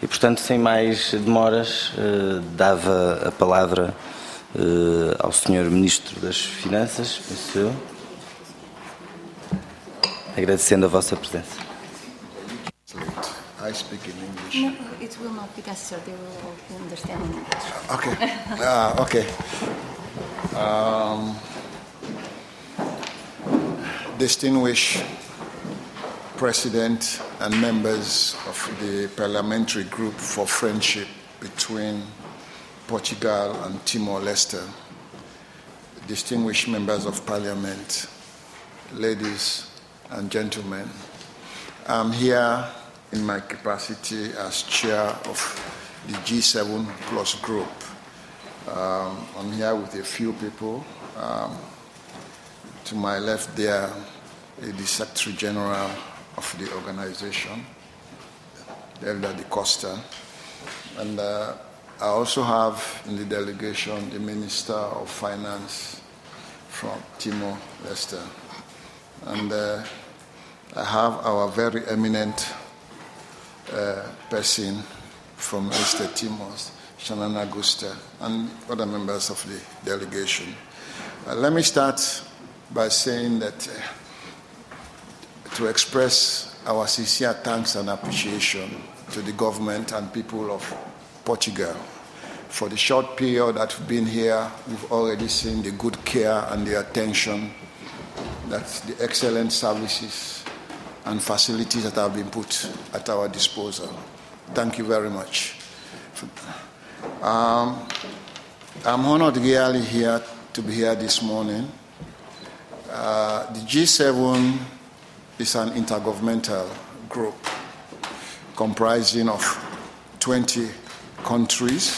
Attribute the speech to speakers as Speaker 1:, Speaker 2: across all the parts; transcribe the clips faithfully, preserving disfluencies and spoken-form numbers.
Speaker 1: E, portanto, sem mais demoras, dava a palavra ao senhor Ministro das Finanças, penso eu, agradecendo a vossa presença.
Speaker 2: I speak in English.
Speaker 3: No, it will not be necessary. They will all understand in English.
Speaker 2: Okay. Uh, okay. Um, distinguished President and members of the Parliamentary Group for Friendship between Portugal and Timor-Leste, distinguished members of Parliament, ladies and gentlemen, I'm here in my capacity as chair of the G seven plus group. Um, I'm here with a few people. Um, to my left there is the Secretary General of the organization, Elder Di Costa. And uh, I also have in the delegation the Minister of Finance from Timor-Leste. And uh, I have our very eminent uh, person from East Timor, Shannon Augusta, and other members of the delegation. Uh, let me start by saying that uh, to express our sincere thanks and appreciation to the government and people of Portugal. For the short period that we've been here, we've already seen the good care and the attention, that the excellent services and facilities that have been put at our disposal. Thank you very much. Um, I'm honored really here to be here this morning. Uh, the G seven is an intergovernmental group comprising of twenty countries,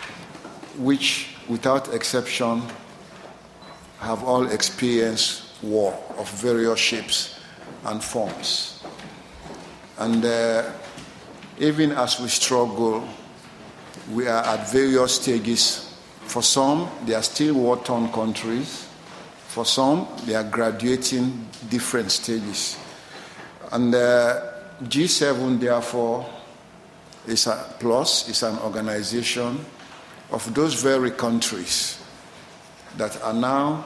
Speaker 2: which, without exception, have all experienced war of various shapes and forms. And uh, even as we struggle, we are at various stages. For some, they are still war-torn countries. For some, they are graduating different stages. And uh, G seven, therefore, is a plus, is an organization of those very countries that are now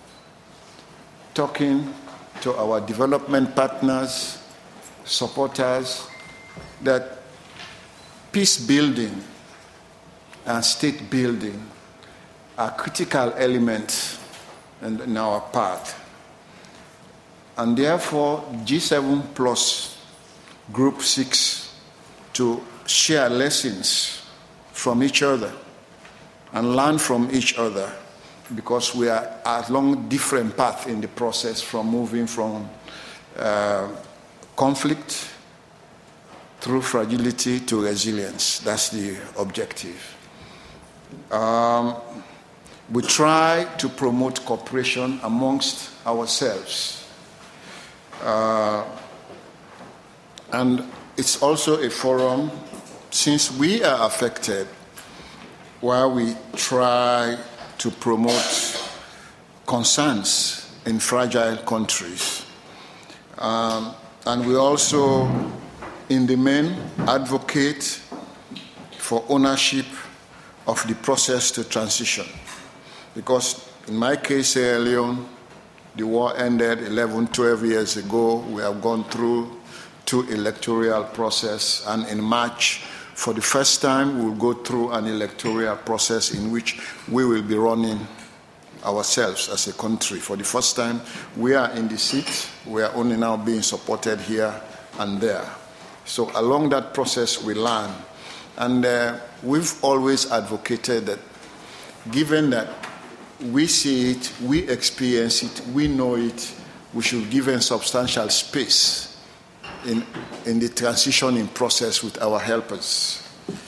Speaker 2: talking to our development partners, supporters, that peace building and state building are critical elements in, in our path. And therefore, G seven plus Group seeks to share lessons from each other and learn from each other, because we are along different paths in the process, from moving from uh, conflict through fragility to resilience. That's the objective. Um, we try to promote cooperation amongst ourselves. Uh, and it's also a forum, since we are affected, where we try to promote concerns in fragile countries. Um, and we also, in the main, advocate for ownership of the process to transition. Because in my case, Sierra Leone, the war ended eleven, twelve years ago. We have gone through two electoral process, and in March, for the first time, we'll go through an electoral process in which we will be running ourselves as a country. For the first time, we are in the seat. We are only now being supported here and there. So along that process, we learn. And uh, we've always advocated that, given that we see it, we experience it, we know it, we should give them substantial space in, in the transitioning process with our helpers.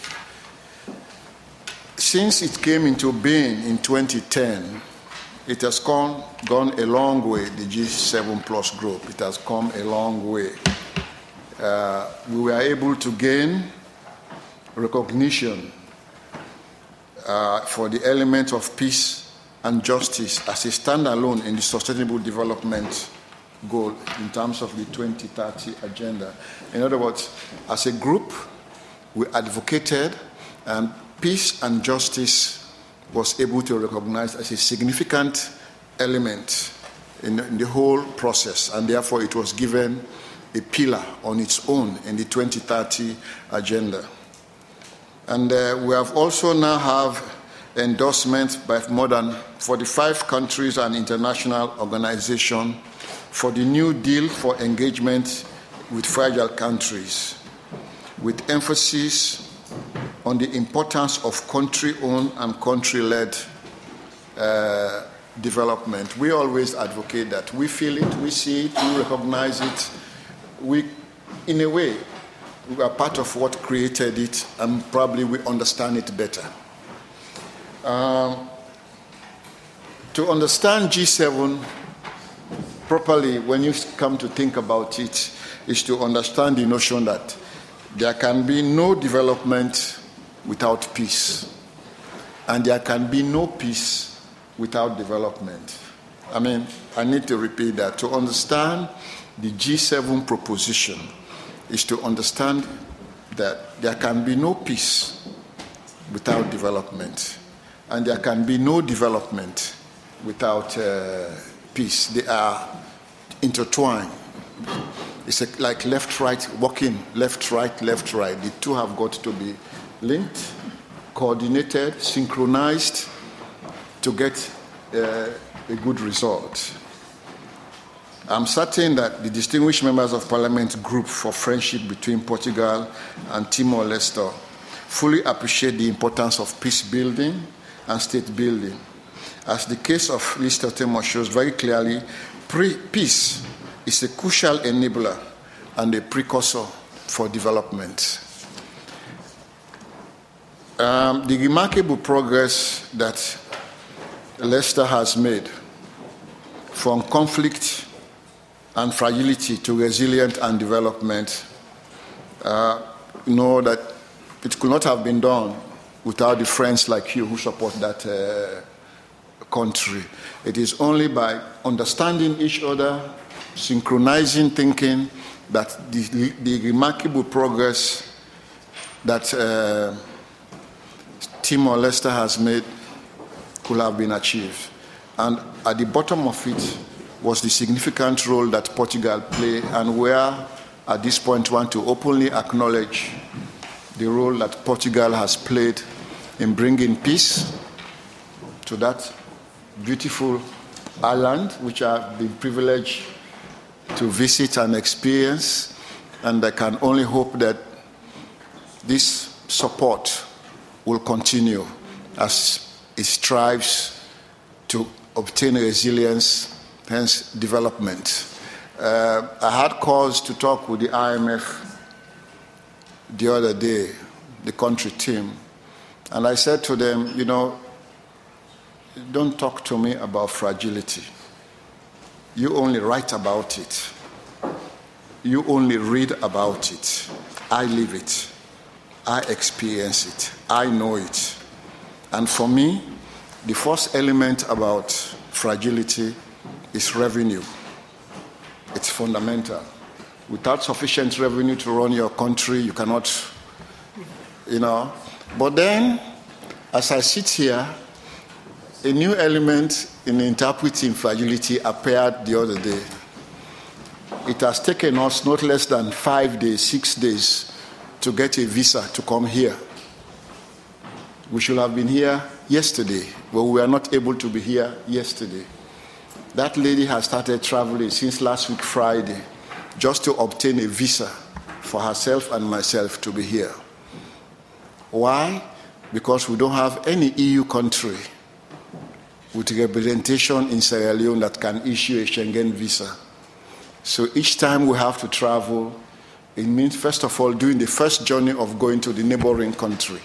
Speaker 2: Since it came into being in twenty ten, it has gone, gone a long way, the G seven plus group. It has come a long way. Uh, we were able to gain recognition uh, for the element of peace and justice as a standalone in the Sustainable Development Goal in terms of the twenty thirty agenda. In other words, as a group, we advocated, and peace and justice was able to recognize as a significant element in, in the whole process, and therefore it was given a pillar on its own in the twenty thirty agenda. And uh, we have also now have endorsement by more than forty-five countries and international organizations for the New Deal for engagement with fragile countries, with emphasis on the importance of country-owned and country-led uh, development. We always advocate that. We feel it, we see it, we recognize it. We, in a way, we are part of what created it, and probably we understand it better. Um, to understand G seven properly, when you come to think about it, is to understand the notion that there can be no development without peace, and there can be no peace without development. I mean, I need to repeat that. To understand the G seven proposition is to understand that there can be no peace without development, and there can be no development without uh, peace. They are intertwined. It's a, like left, right, walking, left, right, left, right. The two have got to be linked, coordinated, synchronized to get uh, a good result. I'm certain that the distinguished members of Parliament group for friendship between Portugal and Timor-Leste fully appreciate the importance of peace building and state building. As the case of Leste Timor shows very clearly, pre- peace is a crucial enabler and a precursor for development. Um, the remarkable progress that Leste has made from conflict and fragility to resilient and development, uh, know that it could not have been done without the friends like you who support that uh, country. It is only by understanding each other, synchronizing thinking, that the, the remarkable progress that uh, Timor-Leste has made could have been achieved. And at the bottom of it was the significant role that Portugal played, and where at this point want to openly acknowledge the role that Portugal has played in bringing peace to that beautiful island, which I've been privileged to visit and experience. And I can only hope that this support will continue as it strives to obtain resilience, hence development. Uh, I had cause to talk with the I M F the other day, the country team, and I said to them, you know, don't talk to me about fragility. You only write about it. You only read about it. I live it. I experience it. I know it. And for me, the first element about fragility is revenue. It's fundamental. Without sufficient revenue to run your country, you cannot, you know. But then, as I sit here, a new element in interpreting fragility appeared the other day. It has taken us not less than five days, six days to get a visa to come here. We should have been here yesterday, but we were not able to be here yesterday. That lady has started traveling since last week Friday just to obtain a visa for herself and myself to be here. Why? Because we don't have any E U country with representation in Sierra Leone that can issue a Schengen visa. So each time we have to travel, it means, first of all, doing the first journey of going to the neighboring country.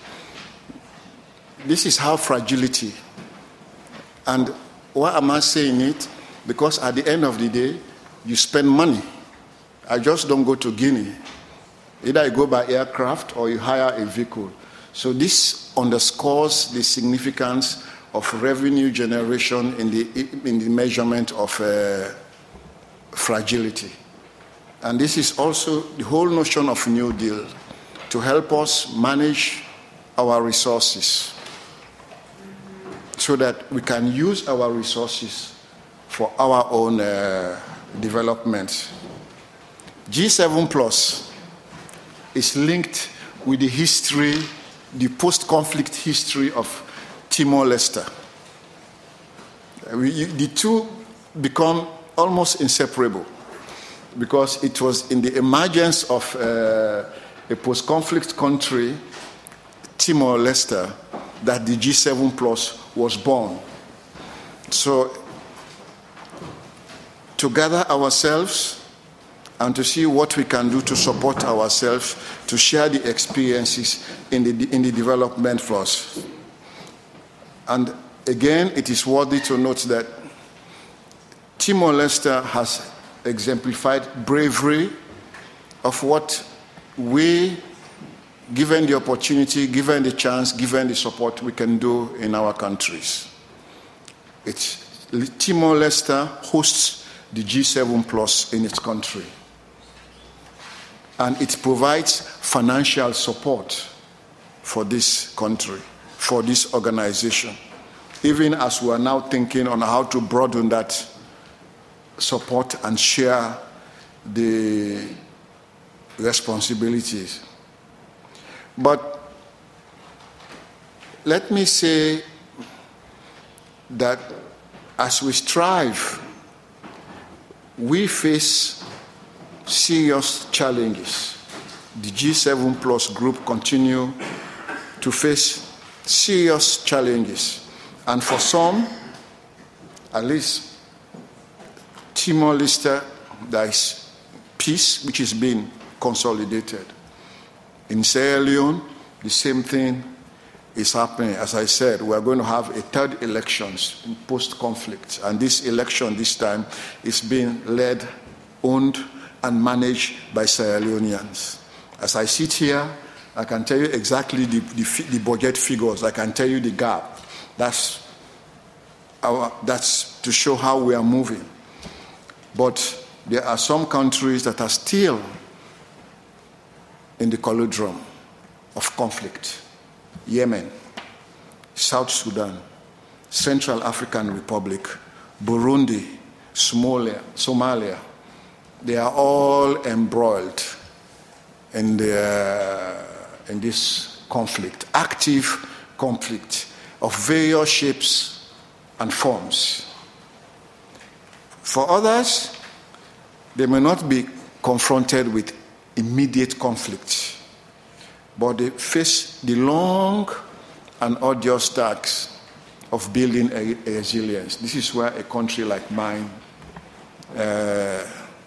Speaker 2: This is how fragility. And why am I saying it? Because at the end of the day, you spend money. I just don't go to Guinea. Either you go by aircraft or you hire a vehicle. So this underscores the significance of revenue generation in the, in the measurement of uh, fragility. And this is also the whole notion of New Deal, to help us manage our resources so that we can use our resources for our own uh, development. G seven plus is linked with the history, the post-conflict history of Timor-Leste. We, the two become almost inseparable because it was in the emergence of uh, a post-conflict country, Timor-Leste, that the G seven plus was born. So, to gather ourselves and to see what we can do to support ourselves, to share the experiences in the, in the development force. And again, it is worthy to note that Timor-Leste has exemplified bravery of what we, given the opportunity, given the chance, given the support, we can do in our countries. It's, Timor-Leste hosts the G seven plus in its country. And it provides financial support for this country, for this organization, even as we are now thinking on how to broaden that support and share the responsibilities. But let me say that as we strive, we face serious challenges. The G seven plus group continue to face serious challenges. And for some, at least Timor-Leste, there is peace which is being consolidated. In Sierra Leone, the same thing is happening. As I said, we are going to have a third elections in post-conflict. And this election this time is being led, owned, and managed by Sierra Leoneans. As I sit here, I can tell you exactly the, the, the budget figures. I can tell you the gap. That's, our, that's to show how we are moving. But there are some countries that are still in the cauldron of conflict. Yemen, South Sudan, Central African Republic, Burundi, Somalia, Somalia. They are all embroiled in, the, in this conflict, active conflict of various shapes and forms. For others, they may not be confronted with immediate conflict, but they face the long and arduous task of building a, a resilience. This is where a country like mine uh,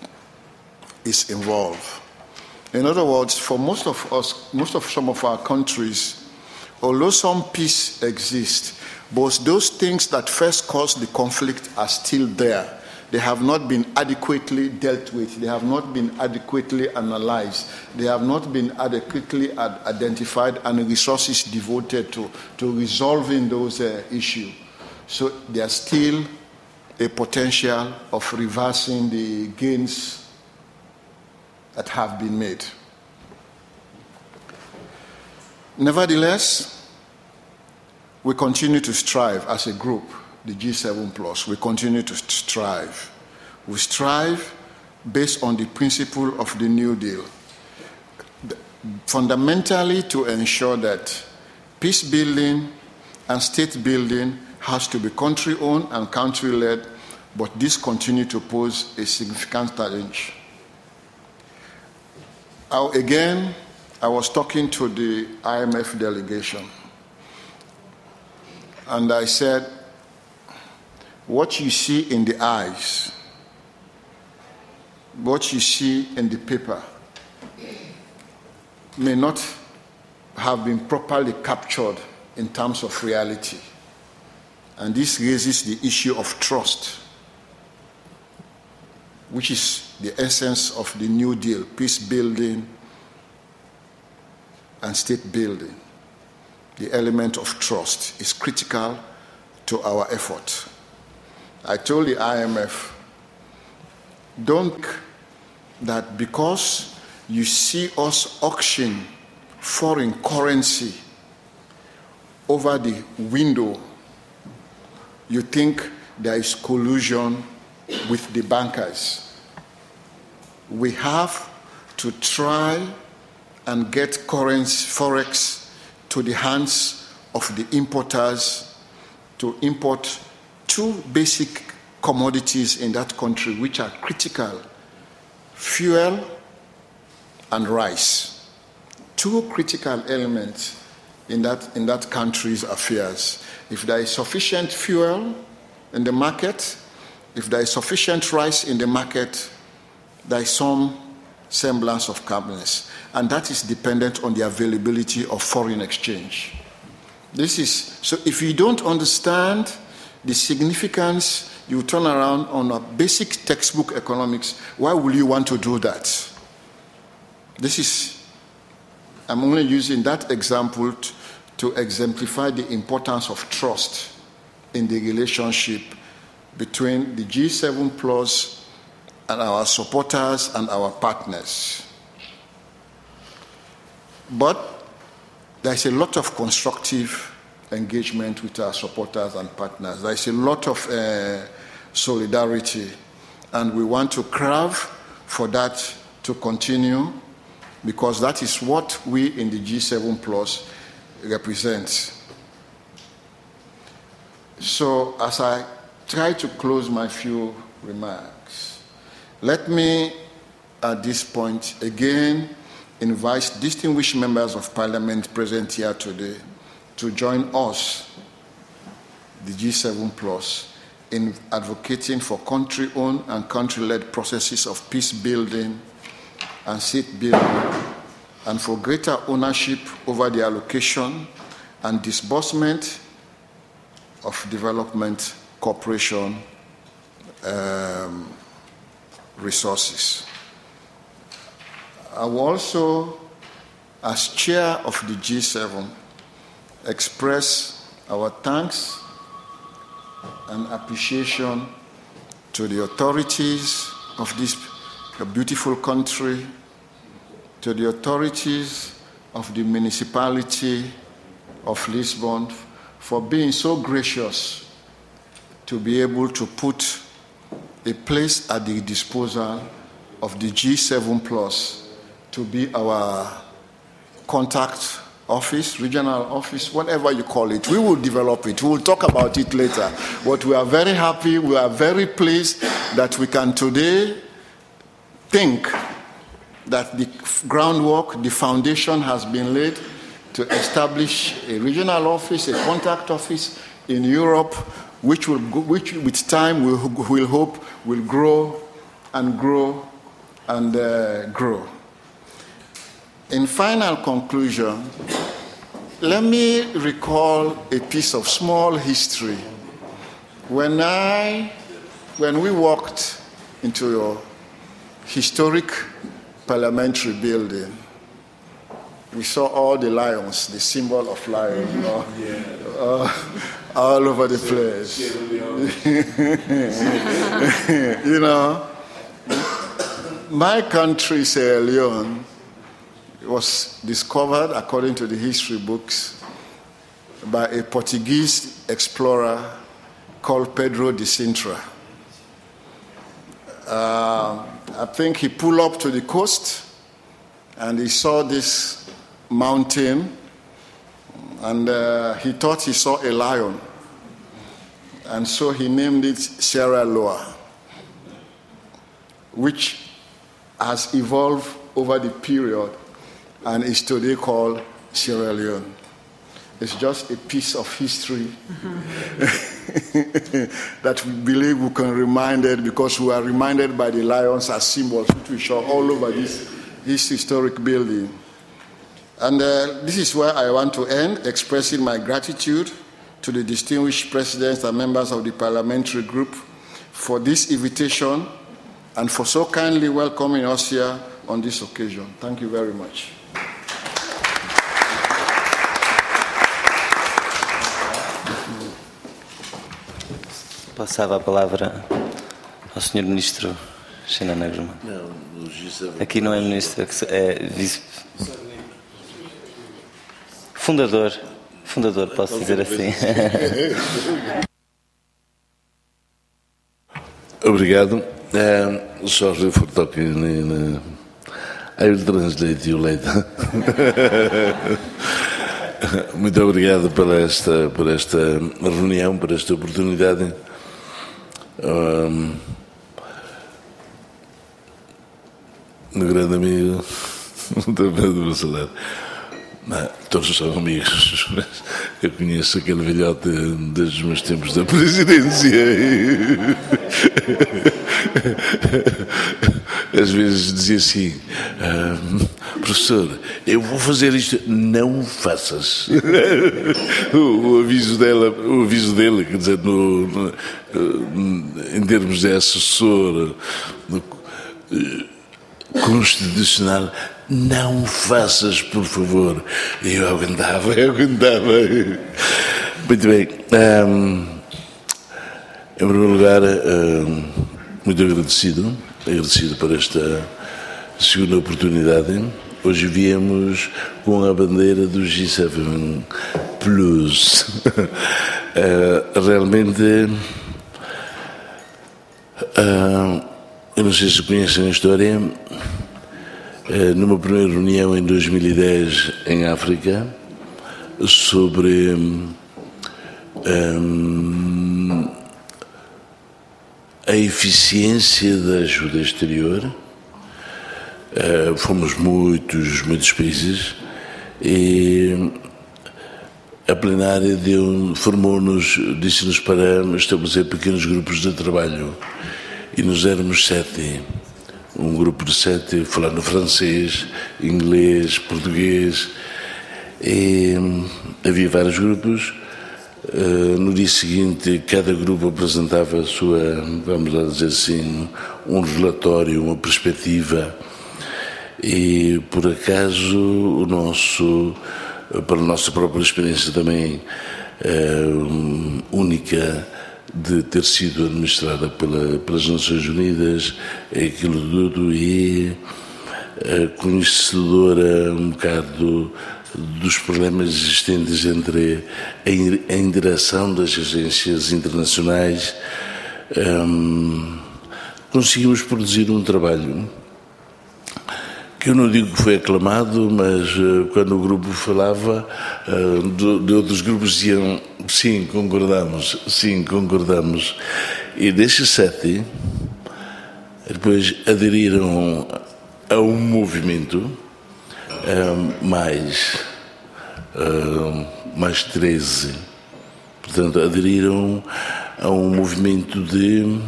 Speaker 2: is involved. In other words, for most of us, most of some of our countries, although some peace exists, but those things that first caused the conflict are still there. They have not been adequately dealt with. They have not been adequately analyzed. They have not been adequately ad- identified and resources devoted to, to resolving those uh, issues. So there's still a potential of reversing the gains that have been made. Nevertheless, we continue to strive as a group, the G seven plus. We continue to strive. We strive based on the principle of the New Deal, fundamentally to ensure that peace building and state building has to be country-owned and country-led, but this continues to pose a significant challenge. Now, again, I was talking to the I M F delegation, and I said, what you see in the eyes, what you see in the paper, may not have been properly captured in terms of reality. And this raises the issue of trust, which is the essence of the New Deal, peace building and state building. The element of trust is critical to our effort. I told the I M F, don't think that because you see us auction foreign currency over the window, you think there is collusion with the bankers. We have to try and get currency, forex, to the hands of the importers to import two basic commodities in that country which are critical: fuel and rice. Two critical elements in that, in that country's affairs. If there is sufficient fuel in the market, if there is sufficient rice in the market, there is some semblance of calmness. And that is dependent on the availability of foreign exchange. This is, so if you don't understand the significance, you turn around on a basic textbook economics, why will you want to do that? This is, I'm only using that example to, to exemplify the importance of trust in the relationship between the G seven plus and our supporters and our partners. But there's a lot of constructive engagement with our supporters and partners. There's a lot of uh, solidarity, and we want to crave for that to continue, because that is what we in the G seven plus represent. So as I try to close my few remarks, let me at this point again invite distinguished members of Parliament present here today to join us, the G seven plus, in advocating for country-owned and country-led processes of peace building and state building, and for greater ownership over the allocation and disbursement of development cooperation um, resources. I will also, as chair of the G seven, express our thanks and appreciation to the authorities of this beautiful country, to the authorities of the municipality of Lisbon for being so gracious to be able to put a place at the disposal of the G seven plus to be our contact office, regional office, whatever you call it. We will develop it. We will talk about it later. But we are very happy, we are very pleased that we can today think that the groundwork, the foundation has been laid to establish a regional office, a contact office in Europe, which will, go, which with time we will, will hope will grow and grow and uh, grow. In final conclusion, let me recall a piece of small history. When I, when we walked into your historic parliamentary building, we saw all the lions, the symbol of lion, you know, uh, all over the place. You know, my country, Sierra Leone, was discovered, according to the history books, by a Portuguese explorer called Pedro de Sintra. Uh, I think he pulled up to the coast and he saw this mountain, and uh, he thought he saw a lion. And so he named it Sierra Leone, which has evolved over the period and is today called Sierra Leone. It's just a piece of history mm-hmm. that we believe we can remind it, because we are reminded by the lions as symbols which we show all over this, this historic building. And uh, this is where I want to end, expressing my gratitude to the distinguished presidents and members of the parliamentary group for this invitation and for so kindly welcoming us here on this occasion. Thank you very much.
Speaker 1: Passava a palavra ao senhor Ministro Xanana Guzmão.
Speaker 4: Não, no G sete.
Speaker 1: Aqui não é Ministro, é vice. Fundador, fundador, posso dizer assim.
Speaker 4: Obrigado. Uh, só reforçar que I will translate you later. Muito obrigado por esta, por esta reunião, por esta oportunidade. Um, meu grande amigo do Pedro Bacelar. Não, todos são amigos, mas eu conheço aquele velhote desde os meus tempos da presidência. Às vezes dizia assim, ah, professor, eu vou fazer isto, não faças. o, o aviso dela, o aviso dele, quer dizer, no, no, em termos de assessor no, constitucional, não faças, por favor. Eu aguentava, eu aguentava. Muito bem. Um, em primeiro lugar, um, muito agradecido, agradecido por esta segunda oportunidade. Hoje viemos com a bandeira do G sete Plus. uh, realmente, uh, eu não sei se conhecem a história. Numa primeira reunião em dois mil e dez em África sobre um, a eficiência da ajuda exterior, uh, fomos muitos, muitos países e a plenária deu, formou-nos, disse-nos para estabelecer pequenos grupos de trabalho e nos éramos sete. Um grupo de sete falando francês, inglês, português, e havia vários grupos. No dia seguinte, cada grupo apresentava a sua, vamos lá dizer assim, um relatório, uma perspectiva, e por acaso o nosso, para a nossa própria experiência também única, de ter sido administrada pela, pelas Nações Unidas, aquilo tudo, e uh, conhecedora um bocado dos problemas existentes entre a, a interação das agências internacionais, um, conseguimos produzir um trabalho que eu não digo que foi aclamado, mas uh, quando o grupo falava, uh, de, de outros grupos diziam sim, concordamos, sim, concordamos. E destes sete, depois aderiram a um movimento, uh, mais, uh, mais treze. Portanto, aderiram a um movimento de...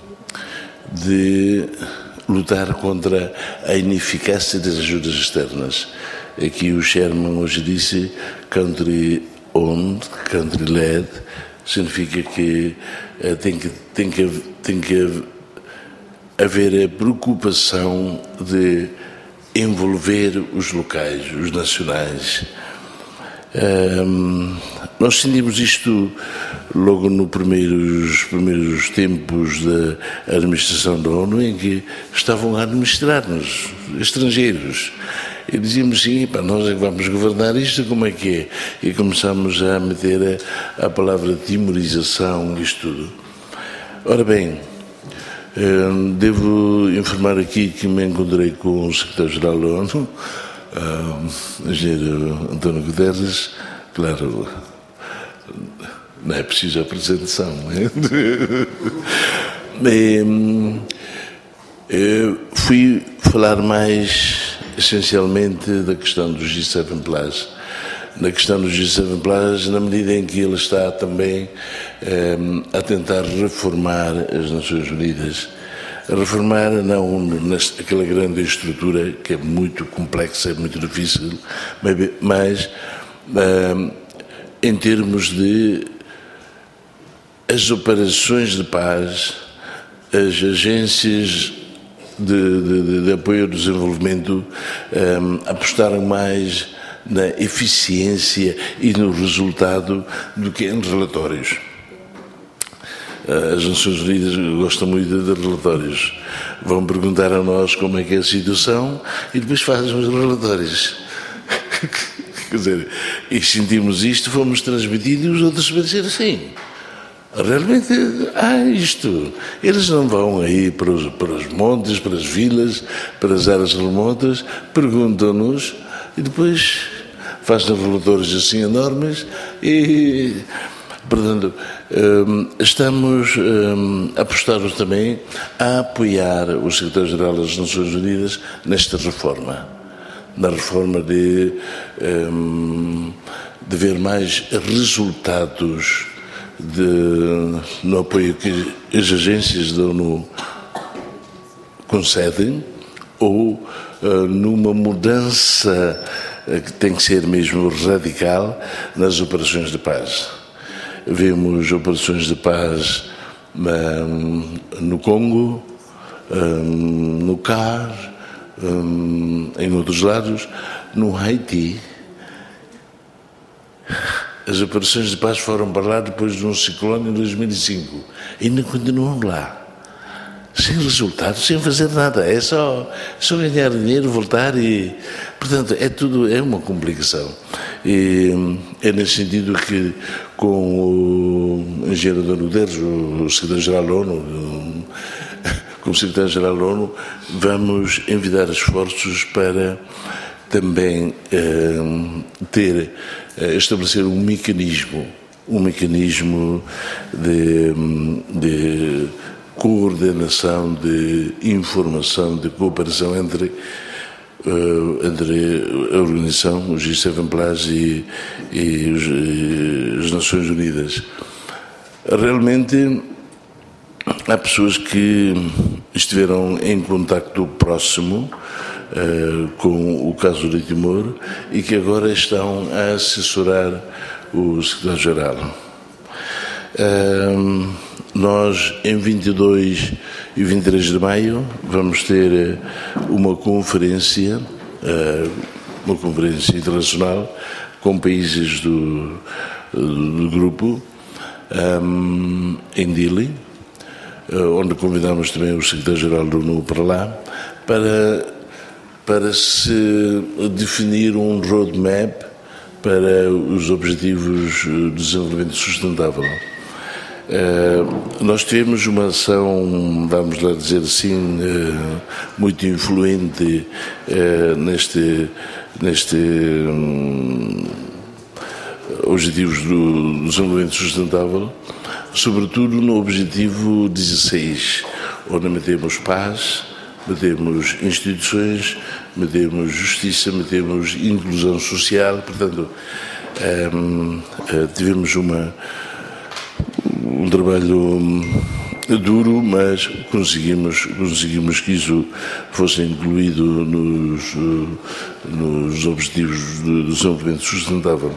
Speaker 4: de lutar contra a ineficácia das ajudas externas. Aqui o Sherman hoje disse country owned, country led, significa que uh, tem que, tem que, tem que haver a preocupação de envolver os locais, os nacionais. Um, nós sentimos isto logo nos primeiros, primeiros tempos da administração da ONU, em que estavam a administrar-nos, estrangeiros. E dizíamos assim, pá, nós é que vamos governar isto, como é que é? E começámos a meter a, a palavra timorização, isto tudo. Ora bem, devo informar aqui que me encontrei com o secretário-geral da ONU, o engenheiro António Guterres. Claro, não é preciso apresentação. Bem, eu fui falar mais essencialmente da questão do G sete Plus. Na questão do G sete Plus, na medida em que ele está também eh, a tentar reformar as Nações Unidas. Reformar não naquela grande estrutura que é muito complexa, é muito difícil, mas uh, em termos de as operações de paz, as agências de, de, de apoio ao desenvolvimento um, apostaram mais na eficiência e no resultado do que em relatórios. As Nações Unidas gostam muito de relatórios. Vão perguntar a nós como é que é a situação e depois fazem os relatórios. Quer dizer, e sentimos isto, fomos transmitidos e os outros vão dizer assim. Realmente há isto. Eles não vão aí para os, para os montes, para as vilas, para as áreas remotas, perguntam-nos e depois fazem relatórios assim enormes e, portanto, estamos a apostar também a apoiar o secretário-geral das Nações Unidas nesta reforma, na reforma de, de ver mais resultados De, no apoio que as agências da ONU concedem ou uh, numa mudança uh, que tem que ser mesmo radical nas operações de paz. Vemos operações de paz um, no Congo, um, no C A R, um, em outros lados, no Haiti. As operações de paz foram para lá depois de um ciclone em dois mil e cinco. Ainda continuam lá. Sem resultado, sem fazer nada. É só, só ganhar dinheiro, voltar e... Portanto, é tudo, é uma complicação. E é nesse sentido que, com o engenheiro António Guterres, o secretário-geral da ONU, com o secretário-geral da ONU, vamos envidar esforços para também eh, ter, eh, estabelecer um mecanismo, um mecanismo de, de coordenação, de informação, de cooperação entre, eh, entre a organização, o G sete Plus e, e, os, e as Nações Unidas. Realmente há pessoas que estiveram em contacto próximo Uh, com o caso de Timor e que agora estão a assessorar o secretário-geral. Uh, nós, em vinte e dois e vinte e três de maio, vamos ter uma conferência, uh, uma conferência internacional com países do, do grupo um, em Dili, uh, onde convidamos também o secretário-geral da ONU para lá, para para se definir um roadmap para os Objetivos de Desenvolvimento Sustentável. Uh, nós tivemos uma ação, vamos lá dizer assim, uh, muito influente uh, neste, neste um, Objetivos do Desenvolvimento Sustentável, sobretudo no Objetivo dezasseis, onde metemos paz, metemos instituições, metemos justiça, metemos inclusão social. Portanto, um, tivemos uma, um trabalho duro, mas conseguimos, conseguimos que isso fosse incluído nos, nos Objetivos de Desenvolvimento Sustentável.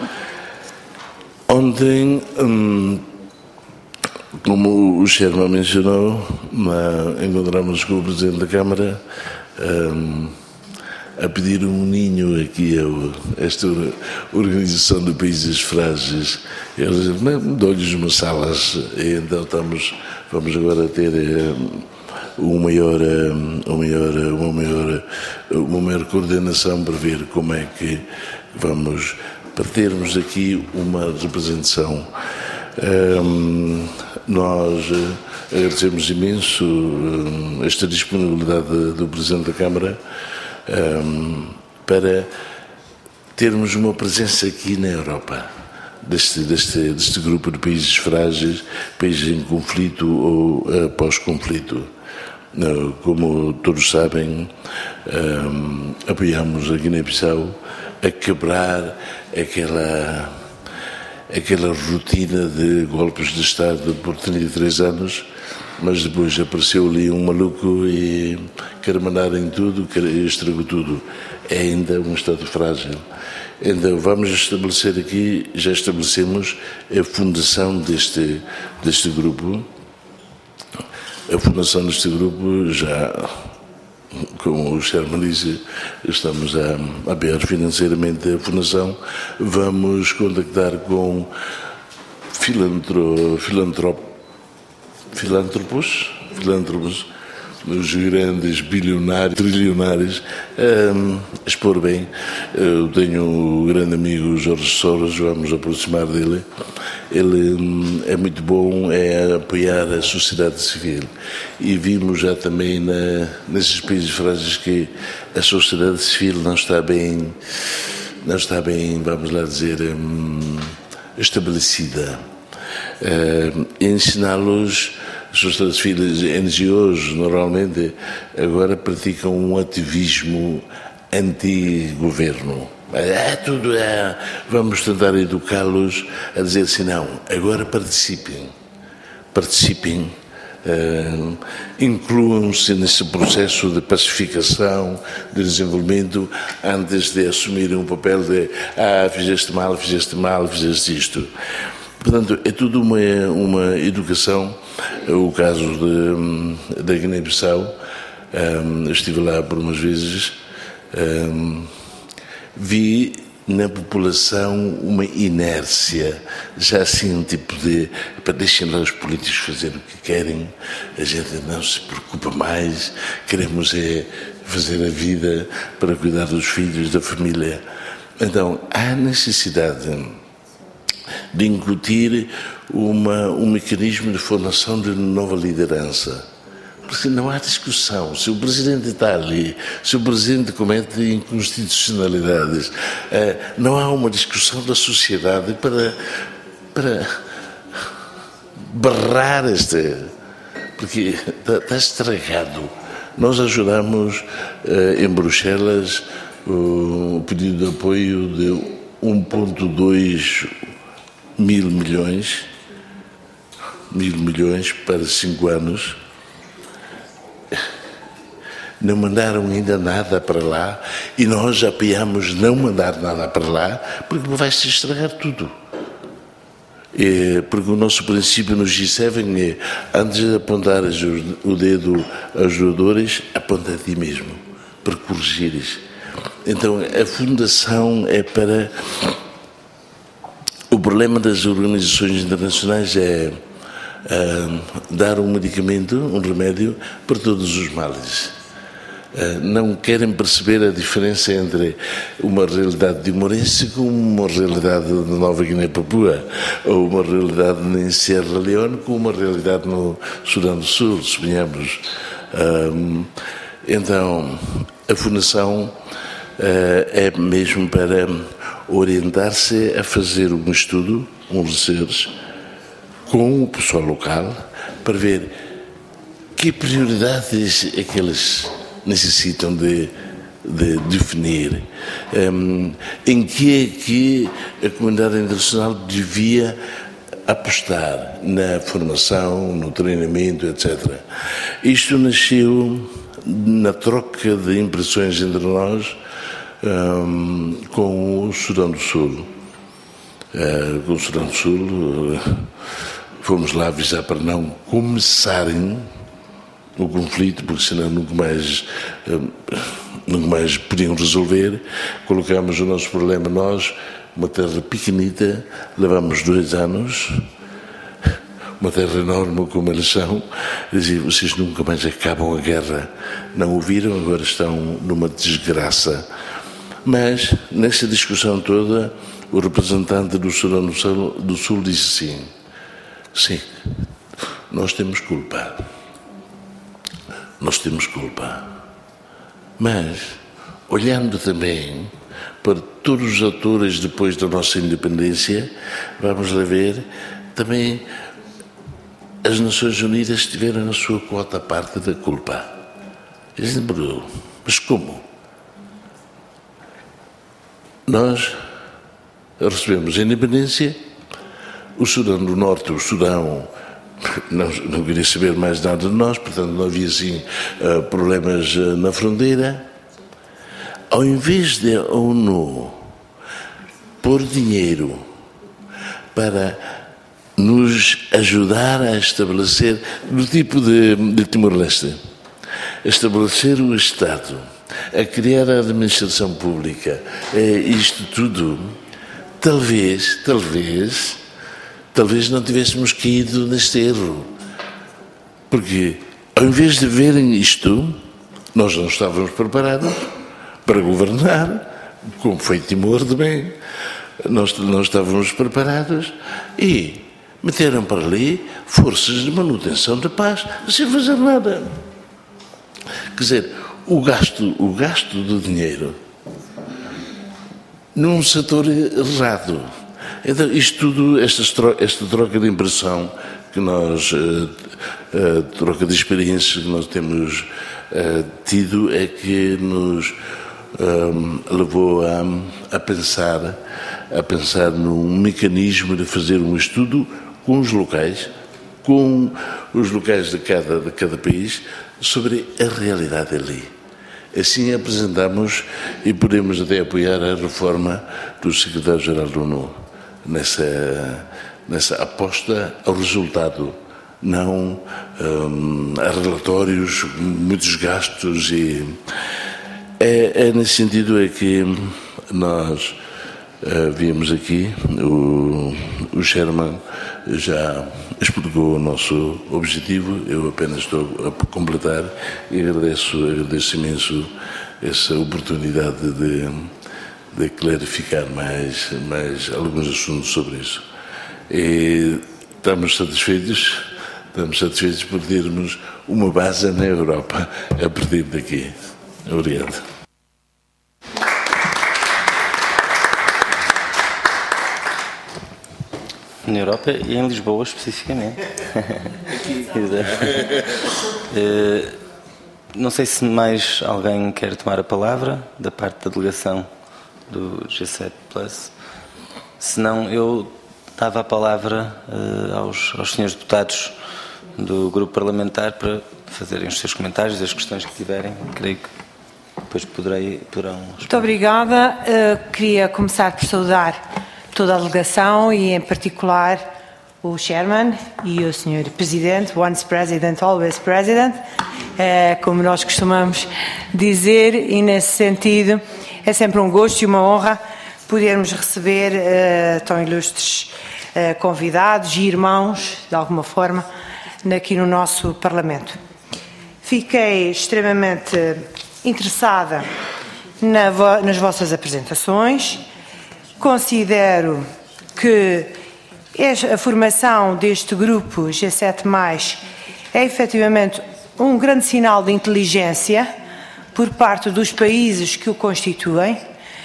Speaker 4: Ontem, um, como o Sherman mencionou, encontramos com o Presidente da Câmara um, a pedir um ninho aqui a esta Organização de Países Frágeis. Eles disseram, dou-lhes umas salas, e então estamos, vamos agora ter um, uma, maior, uma, maior, uma, maior, uma maior coordenação para ver como é que vamos, para termos aqui uma representação. Um, nós agradecemos imenso um, esta disponibilidade do Presidente da Câmara um, para termos uma presença aqui na Europa deste, deste, deste grupo de países frágeis, países em conflito ou uh, pós-conflito. Uh, como todos sabem, um, apoiamos a Guiné-Bissau a quebrar aquela aquela rotina de golpes de Estado por trinta e três anos, mas depois apareceu ali um maluco e quer mandar em tudo, quer, estragou tudo. É ainda um Estado frágil. Então vamos estabelecer aqui, já estabelecemos a fundação deste, deste grupo. A fundação deste grupo já, como o Sherman disse, estamos a apoiar financeiramente a fundação. Vamos contactar com filantro, filantrop, filantropos, filantropos os grandes bilionários, trilionários, um, expor bem. Eu tenho um grande amigo Jorge Soros, vamos aproximar dele. Ele um, é muito bom é apoiar a sociedade civil. E vimos já também na, nesses países frágeis que a sociedade civil não está bem, não está bem, vamos lá dizer, um, estabelecida. Uh, ensiná-los, as sociedades civis, N G Os, normalmente, agora praticam um ativismo anti-governo. É tudo, é, vamos tentar educá-los a dizer assim, não, agora participem, participem, uh, incluam-se nesse processo de pacificação, de desenvolvimento, antes de assumirem um papel de, ah, fizeste mal, fizeste mal, fizeste isto. Portanto, é tudo uma, uma educação. O caso de, da Guiné-Bissau, um, estive lá por umas vezes, um, vi na população uma inércia, já assim um tipo de, para deixem lá os políticos fazerem o que querem, a gente não se preocupa mais, queremos é fazer a vida para cuidar dos filhos, da família. Então, há necessidade de incutir uma, um mecanismo de formação de nova liderança. Porque não há discussão. Se o Presidente está ali, se o Presidente comete inconstitucionalidades, não há uma discussão da sociedade para, para barrar este... Porque está, está estragado. Nós ajudamos em Bruxelas o pedido de apoio de um vírgula dois mil milhões, mil milhões para cinco anos. Não mandaram ainda nada para lá e nós apoiamos não mandar nada para lá porque vai-se estragar tudo. É, porque o nosso princípio no G sete é, antes de apontar o dedo aos doadores, aponta a ti mesmo, para corrigires. Então, a fundação é para... O problema das organizações internacionais é uh, dar um medicamento, um remédio, para todos os males. Uh, não querem perceber a diferença entre uma realidade de Morense com uma realidade de Nova Guiné-Papua, ou uma realidade em Sierra Leone com uma realidade no Sudão do Sul, suponhamos. Uh, então, a fundação uh, é mesmo para orientar-se a fazer um estudo, um research, com o pessoal local, para ver que prioridades é que eles necessitam de, de definir, um, em que é que a comunidade internacional devia apostar na formação, no treinamento, etcétera. Isto nasceu na troca de impressões entre nós, Um, com o Sudão do Sul. Uh, com o Sudão do Sul, uh, fomos lá avisar para não começarem o conflito, porque senão nunca mais, uh, nunca mais podiam resolver. Colocámos o nosso problema nós, uma terra pequenita, levamos dois anos, uma terra enorme como eles são, e diziam, vocês nunca mais acabam a guerra. Não ouviram, agora estão numa desgraça. Mas, nessa discussão toda, o representante do Sudão do Sul, do Sul disse sim, sim, nós temos culpa, nós temos culpa. Mas, olhando também para todos os atores depois da nossa independência, vamos lá ver, também as Nações Unidas tiveram a sua quota à parte da culpa. Dizem, mas como? Nós recebemos a independência, o Sudão do Norte, o Sudão, não, não queria saber mais nada de nós, portanto não havia assim problemas na fronteira. Ao invés de a ONU pôr dinheiro para nos ajudar a estabelecer, do tipo de, de Timor-Leste, a estabelecer o Estado, a criar a administração pública, é isto tudo, talvez, talvez, talvez não tivéssemos caído neste erro. Porque ao invés de verem isto, nós não estávamos preparados para governar, como foi Timor de bem, nós não estávamos preparados e meteram para ali forças de manutenção da paz, sem fazer nada. Quer dizer, o gasto, o gasto de dinheiro num setor errado. Então, isto tudo, esta, esta troca de impressão que nós, a, a troca de experiências que nós temos a, tido é que nos um, levou a, a pensar, a pensar num mecanismo de fazer um estudo com os locais, com os locais de cada, de cada país, sobre a realidade ali. Assim apresentamos e podemos até apoiar a reforma do secretário-geral da ONU nessa, nessa aposta ao resultado, não um, a relatórios, muitos gastos. E é, é nesse sentido é que nós uh, viemos aqui, o, o Sherman já explicou o nosso objetivo, eu apenas estou a completar e agradeço, agradeço imenso essa oportunidade de, de clarificar mais, mais alguns assuntos sobre isso. E estamos satisfeitos, estamos satisfeitos por termos uma base na Europa a partir daqui. Obrigado.
Speaker 1: Na Europa e em Lisboa especificamente. Não sei se mais alguém quer tomar a palavra da parte da delegação do G sete plus. Se não, eu dava a palavra uh, aos, aos senhores deputados do grupo parlamentar para fazerem os seus comentários, as questões que tiverem. Creio que depois poderei, poderão responder.
Speaker 5: Muito obrigada. Uh, queria começar por saudar toda a delegação e, em particular, o Chairman e o senhor Presidente, once President, always President, é, como nós costumamos dizer, e nesse sentido é sempre um gosto e uma honra podermos receber uh, tão ilustres uh, convidados e irmãos, de alguma forma, aqui no nosso Parlamento. Fiquei extremamente interessada na vo- nas vossas apresentações. Considero que a formação deste grupo G sete mais, é efetivamente um grande sinal de inteligência por parte dos países que o constituem,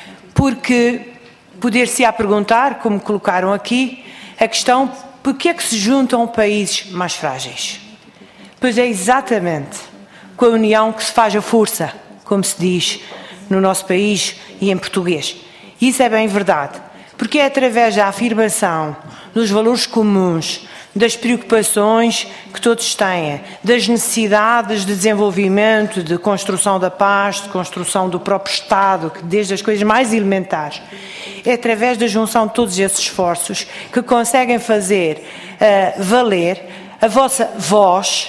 Speaker 5: porque poder-se-á perguntar, como colocaram aqui, a questão: por que é que se juntam países mais frágeis? Pois é exatamente com a união que se faz a força, como se diz no nosso país e em português. Isso é bem verdade, porque é através da afirmação dos valores comuns, das preocupações que todos têm, das necessidades de desenvolvimento, de construção da paz, de construção do próprio Estado, que desde as coisas mais elementares, é através da junção de todos esses esforços que conseguem fazer uh, valer a vossa voz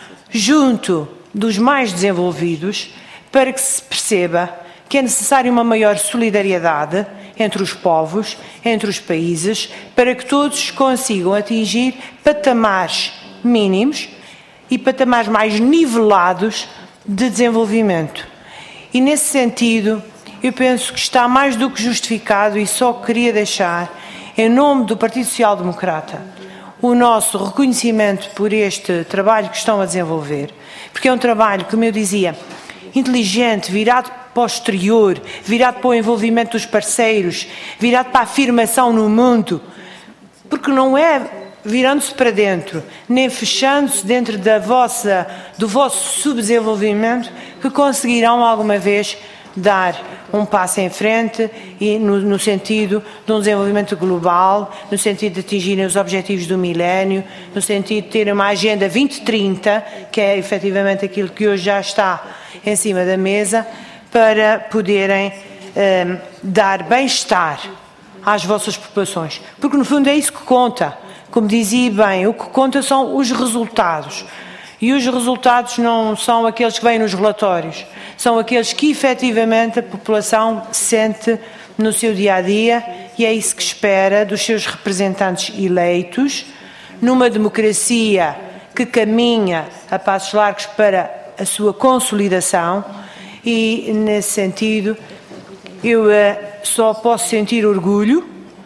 Speaker 5: junto dos mais desenvolvidos, para que se perceba que é necessária uma maior solidariedade entre os povos, entre os países, para que todos consigam atingir patamares mínimos e patamares mais nivelados de desenvolvimento. E nesse sentido, eu penso que está mais do que justificado, e só queria deixar, em nome do Partido Social Democrata, o nosso reconhecimento por este trabalho que estão a desenvolver, porque é um trabalho, como eu dizia, inteligente, virado para o exterior, virado para o envolvimento dos parceiros, virado para a afirmação no mundo, porque não é virando-se para dentro, nem fechando-se dentro da vossa, do vosso subdesenvolvimento, que conseguirão alguma vez dar um passo em frente e no, no sentido de um desenvolvimento global, no sentido de atingirem os objetivos do milénio, no sentido de terem uma agenda vinte trinta, que é efetivamente aquilo que hoje já está em cima da mesa, para poderem eh, dar bem-estar às vossas populações. Porque, no fundo, é isso que conta. Como dizia bem, o que conta são os resultados. E os resultados não são aqueles que vêm nos relatórios, são aqueles que, efetivamente, a população sente no seu dia-a-dia, e é isso que espera dos seus representantes eleitos, numa democracia que caminha a passos largos para a sua consolidação e, nesse sentido, eu uh, só posso sentir orgulho,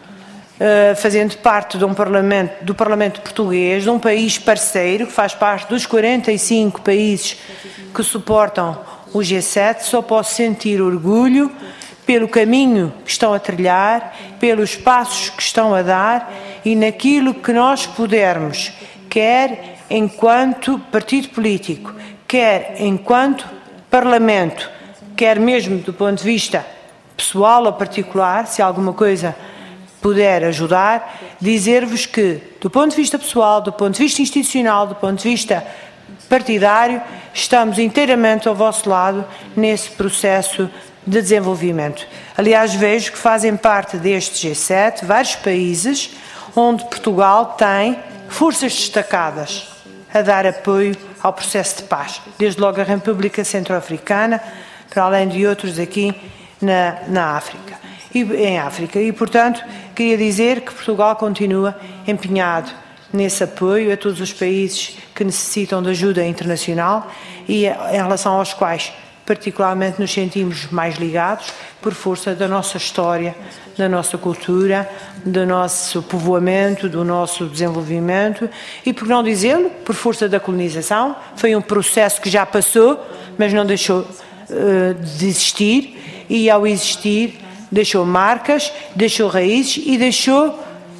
Speaker 5: uh, fazendo parte de um parlamento, do Parlamento Português, de um país parceiro, que faz parte dos quarenta e cinco países que suportam o G sete, só posso sentir orgulho pelo caminho que estão a trilhar, pelos passos que estão a dar e naquilo que nós pudermos, quer enquanto partido político, quer enquanto Parlamento, quer mesmo do ponto de vista pessoal ou particular, se alguma coisa puder ajudar, dizer-vos que, do ponto de vista pessoal, do ponto de vista institucional, do ponto de vista partidário, estamos inteiramente ao vosso lado nesse processo de desenvolvimento. Aliás, vejo que fazem parte deste G sete vários países onde Portugal tem forças destacadas a dar apoio ao processo de paz, desde logo a República Centro-Africana, para além de outros aqui na, na África, e, em África. E, portanto, queria dizer que Portugal continua empenhado nesse apoio a todos os países que necessitam de ajuda internacional e em relação aos quais particularmente nos sentimos mais ligados por força da nossa história, da nossa cultura, do nosso povoamento, do nosso desenvolvimento e, por não dizê-lo, por força da colonização. Foi um processo que já passou, mas não deixou uh, de existir e, ao existir, deixou marcas, deixou raízes e deixou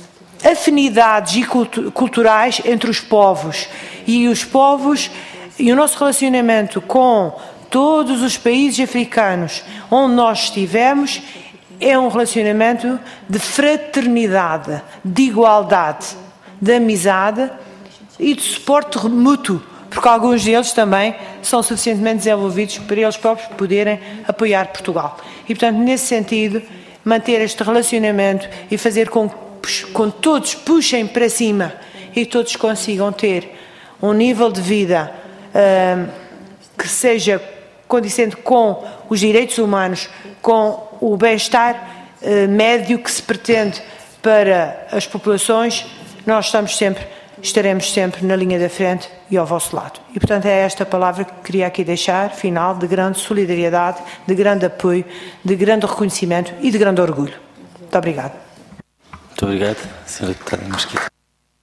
Speaker 5: afinidades e cultu culturais entre os povos. E os povos e o nosso relacionamento com todos os países africanos onde nós estivemos é um relacionamento de fraternidade, de igualdade, de amizade e de suporte mútuo, porque alguns deles também são suficientemente desenvolvidos para eles próprios poderem apoiar Portugal. E, portanto, nesse sentido, manter este relacionamento e fazer com que com todos puxem para cima e todos consigam ter um nível de vida uh, que seja condizente com os direitos humanos, com o bem-estar uh, médio que se pretende para as populações, nós estamos sempre, estaremos sempre na linha da frente e ao vosso lado. E, portanto, é esta palavra que queria aqui deixar, final, de grande solidariedade, de grande apoio, de grande reconhecimento e de grande orgulho. Muito obrigada.
Speaker 1: Muito obrigado, senhora Deputada Mesquita.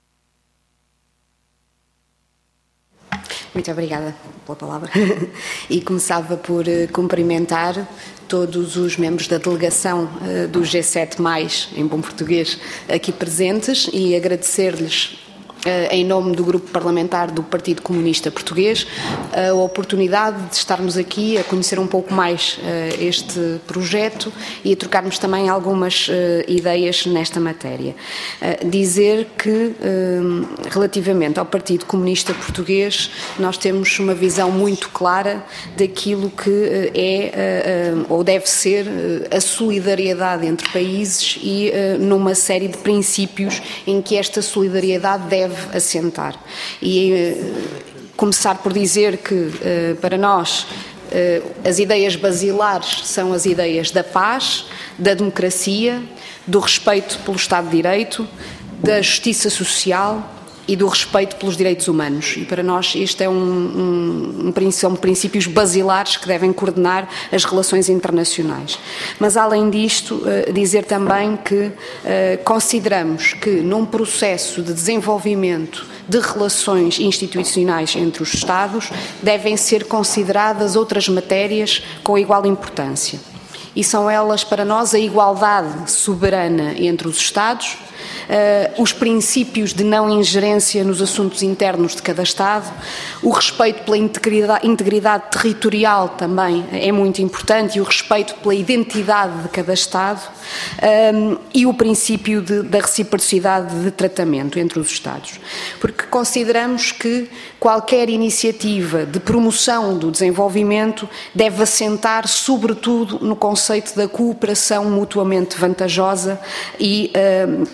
Speaker 6: Muito obrigada pela palavra. E começava por cumprimentar todos os membros da delegação do G sete mais, em bom português, aqui presentes e agradecer-lhes, em nome do Grupo Parlamentar do Partido Comunista Português, a oportunidade de estarmos aqui a conhecer um pouco mais este projeto e a trocarmos também algumas ideias nesta matéria. Dizer que, relativamente ao Partido Comunista Português, nós temos uma visão muito clara daquilo que é ou deve ser a solidariedade entre países e numa série de princípios em que esta solidariedade deve assentar. E eh, começar por dizer que, eh, para nós, eh, as ideias basilares são as ideias da paz, da democracia, do respeito pelo Estado de Direito, da justiça social e do respeito pelos direitos humanos. E para nós isto é um, um, um, são princípios basilares que devem coordenar as relações internacionais. Mas, além disto, uh, dizer também que uh, consideramos que num processo de desenvolvimento de relações institucionais entre os Estados devem ser consideradas outras matérias com igual importância. E são elas, para nós, a igualdade soberana entre os Estados, Uh, os princípios de não ingerência nos assuntos internos de cada Estado, o respeito pela integridade, integridade territorial também é muito importante e o respeito pela identidade de cada Estado um, e o princípio de, da reciprocidade de tratamento entre os Estados. Porque consideramos que qualquer iniciativa de promoção do desenvolvimento deve assentar sobretudo no conceito da cooperação mutuamente vantajosa e um,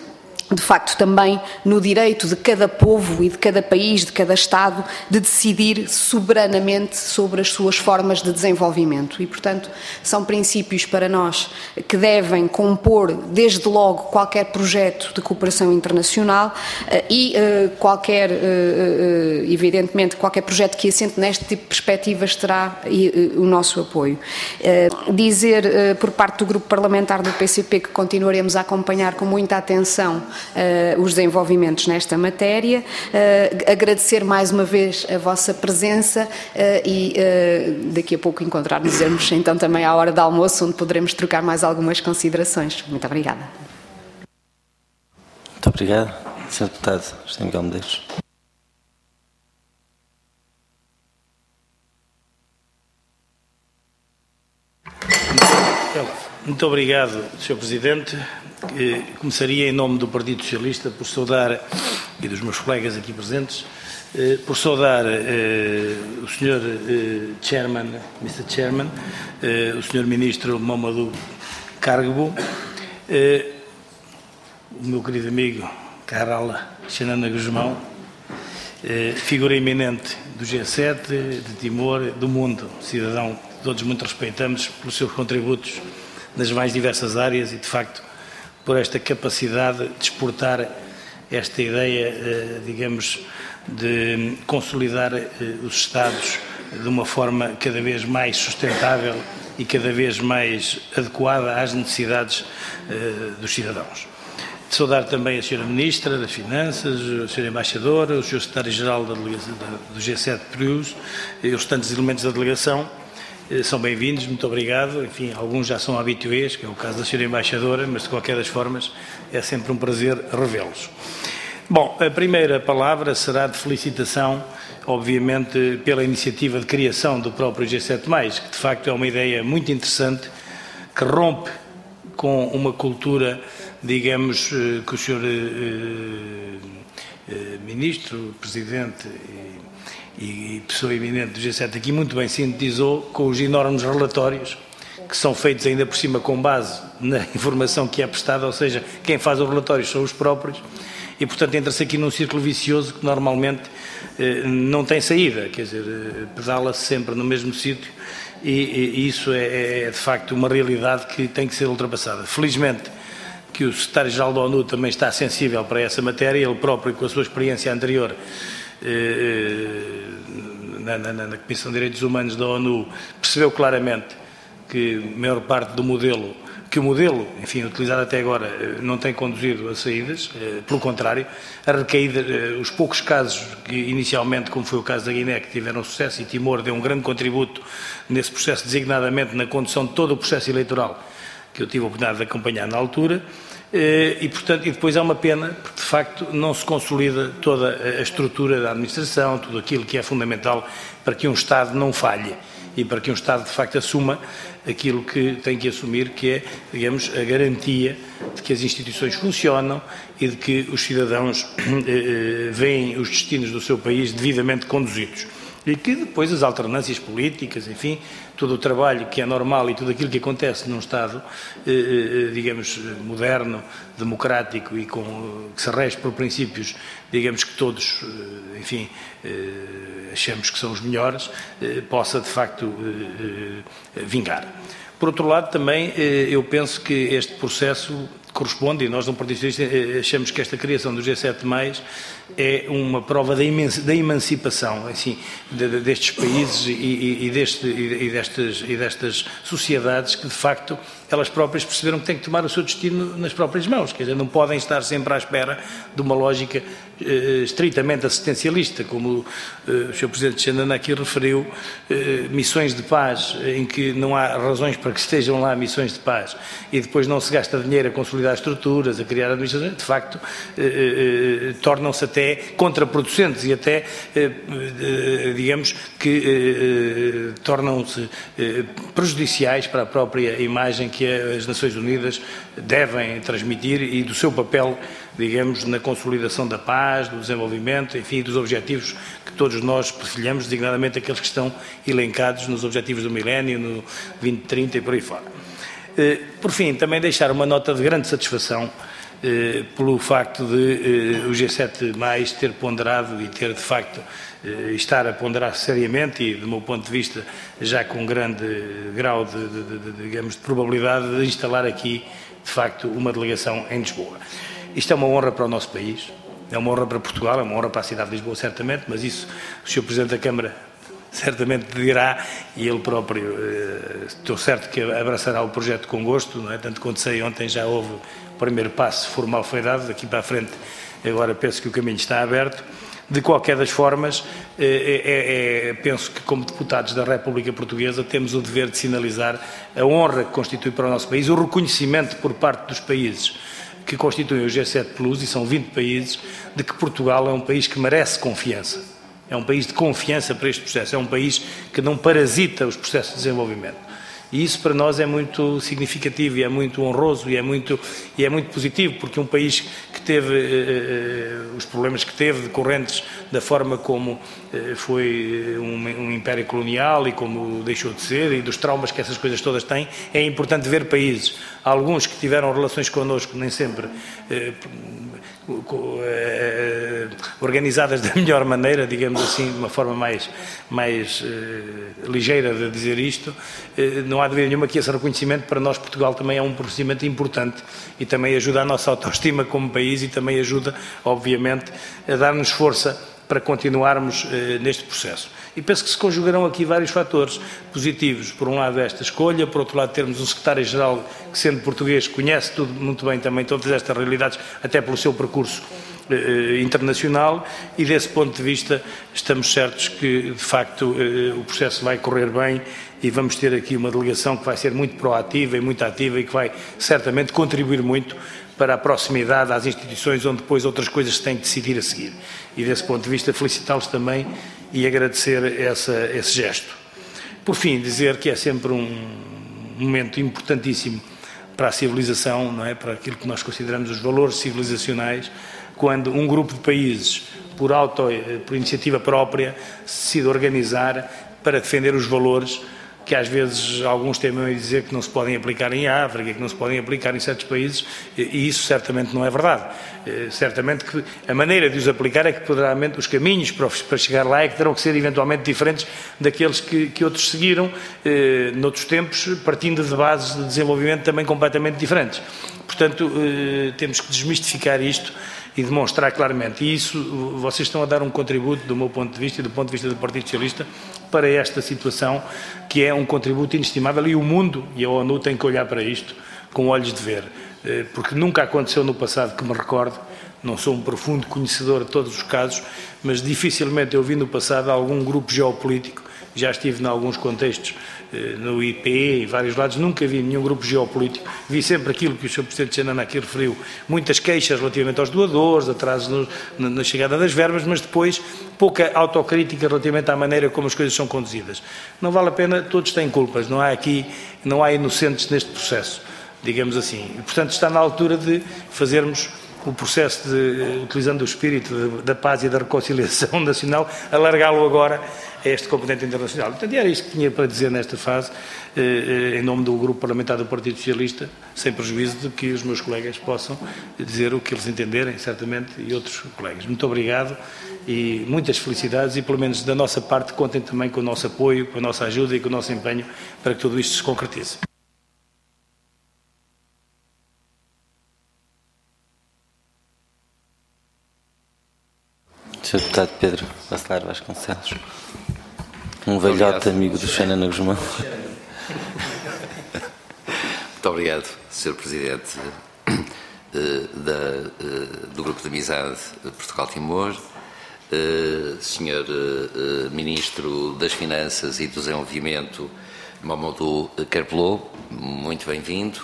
Speaker 6: de facto, também no direito de cada povo e de cada país, de cada Estado, de decidir soberanamente sobre as suas formas de desenvolvimento. E, portanto, são princípios para nós que devem compor, desde logo, qualquer projeto de cooperação internacional e qualquer, evidentemente, qualquer projeto que assente neste tipo de perspectivas terá o nosso apoio. Dizer, por parte do Grupo Parlamentar do P C P, que continuaremos a acompanhar com muita atenção Uh, os desenvolvimentos nesta matéria, uh, agradecer mais uma vez a vossa presença uh, e uh, daqui a pouco encontrar-nos então também à hora do almoço, onde poderemos trocar mais algumas considerações. Muito obrigada.
Speaker 1: Muito obrigado, senhor Deputado José Miguel Medeiros.
Speaker 7: Muito obrigado, senhor Presidente. Começaria em nome do Partido Socialista por saudar, e dos meus colegas aqui presentes, por saudar o senhor Chairman, mister Chairman, o senhor Ministro Mamadou Cargbo, o meu querido amigo Carala Xanana Guzmão, figura eminente do G sete, de Timor, do mundo, cidadão que todos muito respeitamos pelos seus contributos nas mais diversas áreas e, de facto, por esta capacidade de exportar esta ideia, digamos, de consolidar os Estados de uma forma cada vez mais sustentável e cada vez mais adequada às necessidades dos cidadãos. De saudar também a senhora Ministra das Finanças, a senhora Embaixadora, o senhor Secretário-Geral do G sete Plus e os restantes elementos da delegação. São bem-vindos, muito obrigado. Enfim, alguns já são habituês, que é o caso da senhora Embaixadora, mas de qualquer das formas é sempre um prazer revê-los. Bom, a primeira palavra será de felicitação, obviamente, pela iniciativa de criação do próprio G sete mais, que de facto é uma ideia muito interessante, que rompe com uma cultura, digamos, que o senhor eh, eh, Ministro, Presidente e, e pessoa eminente do G sete aqui muito bem sintetizou, com os enormes relatórios que são feitos ainda por cima com base na informação que é prestada, ou seja, quem faz os relatórios são os próprios, e portanto entra-se aqui num círculo vicioso que normalmente eh, não tem saída, quer dizer, eh, pedala-se sempre no mesmo sítio e, e isso é, é de facto uma realidade que tem que ser ultrapassada. Felizmente que o Secretário-Geral da ONU também está sensível para essa matéria, ele próprio com a sua experiência anterior eh, na, na, na Comissão de Direitos Humanos da ONU percebeu claramente que a maior parte do modelo, que o modelo, enfim, utilizado até agora, não tem conduzido a saídas, pelo contrário, a recaída, os poucos casos que inicialmente, como foi o caso da Guiné, que tiveram sucesso, e Timor deu um grande contributo nesse processo, designadamente na condução de todo o processo eleitoral, que eu tive a oportunidade de acompanhar na altura, e, portanto, e depois há uma pena, porque de facto não se consolida toda a estrutura da administração, tudo aquilo que é fundamental para que um Estado não falhe e para que um Estado de facto assuma aquilo que tem que assumir, que é, digamos, a garantia de que as instituições funcionam e de que os cidadãos eh, veem os destinos do seu país devidamente conduzidos. E que depois as alternâncias políticas, enfim, todo o trabalho que é normal e tudo aquilo que acontece num Estado, eh, digamos, moderno, democrático e com, que se rege por princípios, digamos, que todos, enfim, eh, achamos que são os melhores, eh, possa de facto eh, eh, vingar. Por outro lado, também eh, eu penso que este processo corresponde, e nós no Partido Socialista achamos que esta criação do G sete mais é uma prova da, da emancipação assim, de, de, destes países e, e, e, deste, e, destas, e destas sociedades que, de facto, elas próprias perceberam que têm que tomar o seu destino nas próprias mãos, quer dizer, não podem estar sempre à espera de uma lógica eh, estritamente assistencialista, como eh, o senhor Presidente Xanana aqui referiu, eh, missões de paz em que não há razões para que estejam lá missões de paz e depois não se gasta dinheiro a consolidar estruturas, a criar administrações, de facto, eh, eh, tornam-se até contraproducentes e até, eh, eh, digamos, que eh, tornam-se eh, prejudiciais para a própria imagem que as Nações Unidas devem transmitir e do seu papel, digamos, na consolidação da paz, do desenvolvimento, enfim, dos objetivos que todos nós perfilhamos, designadamente aqueles que estão elencados nos objetivos do milénio, no vinte trinta e por aí fora. Por fim, também deixar uma nota de grande satisfação eh, pelo facto de eh, o G sete mais ter ponderado e ter, de facto, eh, estar a ponderar seriamente e, do meu ponto de vista, já com um grande grau de, de, de, de, digamos, de probabilidade de instalar aqui, de facto, uma delegação em Lisboa. Isto é uma honra para o nosso país, é uma honra para Portugal, é uma honra para a cidade de Lisboa, certamente, mas isso o senhor Presidente da Câmara certamente dirá, e ele próprio, eh, estou certo que abraçará o projeto com gosto, não é? Tanto quanto sei, ontem já houve o primeiro passo formal foi dado, daqui para a frente agora penso que o caminho está aberto. De qualquer das formas, eh, é, é, penso que como deputados da República Portuguesa temos o dever de sinalizar a honra que constitui para o nosso país, o reconhecimento por parte dos países que constituem o G sete plus, e são vinte países, de que Portugal é um país que merece confiança. É um país de confiança para este processo, é um país que não parasita os processos de desenvolvimento. E isso para nós é muito significativo e é muito honroso e é muito, e é muito positivo, porque um país que teve eh, os problemas que teve decorrentes da forma como eh, foi um, um império colonial e como deixou de ser e dos traumas que essas coisas todas têm, é importante ver países, alguns que tiveram relações connosco nem sempre eh, eh, organizadas da melhor maneira, digamos assim, de uma forma mais, mais eh, ligeira de dizer isto, eh, não há dúvida nenhuma que esse reconhecimento para nós, Portugal, também é um reconhecimento importante e também ajuda a nossa autoestima como país e também ajuda, obviamente, a dar-nos força para continuarmos eh, neste processo. E penso que se conjugarão aqui vários fatores positivos. Por um lado, esta escolha, por outro lado, termos um secretário-geral que, sendo português, conhece tudo muito bem também todas estas realidades, até pelo seu percurso eh, internacional, e desse ponto de vista estamos certos que, de facto, eh, o processo vai correr bem e vamos ter aqui uma delegação que vai ser muito proativa e muito ativa e que vai certamente contribuir muito para a proximidade às instituições onde depois outras coisas se têm que decidir a seguir. E desse ponto de vista felicitá-los também e agradecer essa, esse gesto. Por fim, dizer que é sempre um momento importantíssimo para a civilização, não é? Para aquilo que nós consideramos os valores civilizacionais, quando um grupo de países, por, auto, por iniciativa própria, se decide organizar para defender os valores que às vezes alguns temem a dizer que não se podem aplicar em África, que não se podem aplicar em certos países, e isso certamente não é verdade. Certamente que a maneira de os aplicar é que poderá, os caminhos para chegar lá é que terão que ser eventualmente diferentes daqueles que, que outros seguiram, eh, noutros tempos, partindo de bases de desenvolvimento também completamente diferentes. Portanto, eh, temos que desmistificar isto e demonstrar claramente. E isso, vocês estão a dar um contributo, do meu ponto de vista e do ponto de vista do Partido Socialista, para esta situação, que é um contributo inestimável, e o mundo e a ONU têm que olhar para isto com olhos de ver, porque nunca aconteceu no passado que me recorde, não sou um profundo conhecedor de todos os casos, mas dificilmente eu vi no passado algum grupo geopolítico, já estive em alguns contextos, no I P E, em vários lados, nunca vi nenhum grupo geopolítico, vi sempre aquilo que o senhor Presidente Xanana aqui referiu, muitas queixas relativamente aos doadores, atrasos no, na chegada das verbas, mas depois pouca autocrítica relativamente à maneira como as coisas são conduzidas. Não vale a pena, todos têm culpas, não há aqui, não há inocentes neste processo, digamos assim. E, portanto, está na altura de fazermos o processo, de, utilizando o espírito de, da paz e da reconciliação nacional, alargá-lo agora a este componente internacional. Portanto, era isto que tinha para dizer nesta fase, eh, em nome do Grupo Parlamentar do Partido Socialista, sem prejuízo de que os meus colegas possam dizer o que eles entenderem, certamente, e outros colegas. Muito obrigado e muitas felicidades, e pelo menos da nossa parte contem também com o nosso apoio, com a nossa ajuda e com o nosso empenho para que tudo isto se concretize.
Speaker 1: senhor Deputado Pedro Bacelar Vasconcelos, um velhote amigo do Xanana Guzmão.
Speaker 8: Muito obrigado, senhor Presidente da, do Grupo de Amizade Portugal-Timor, senhor Ministro das Finanças e do Desenvolvimento, Mamadou Kerbelo, muito bem-vindo.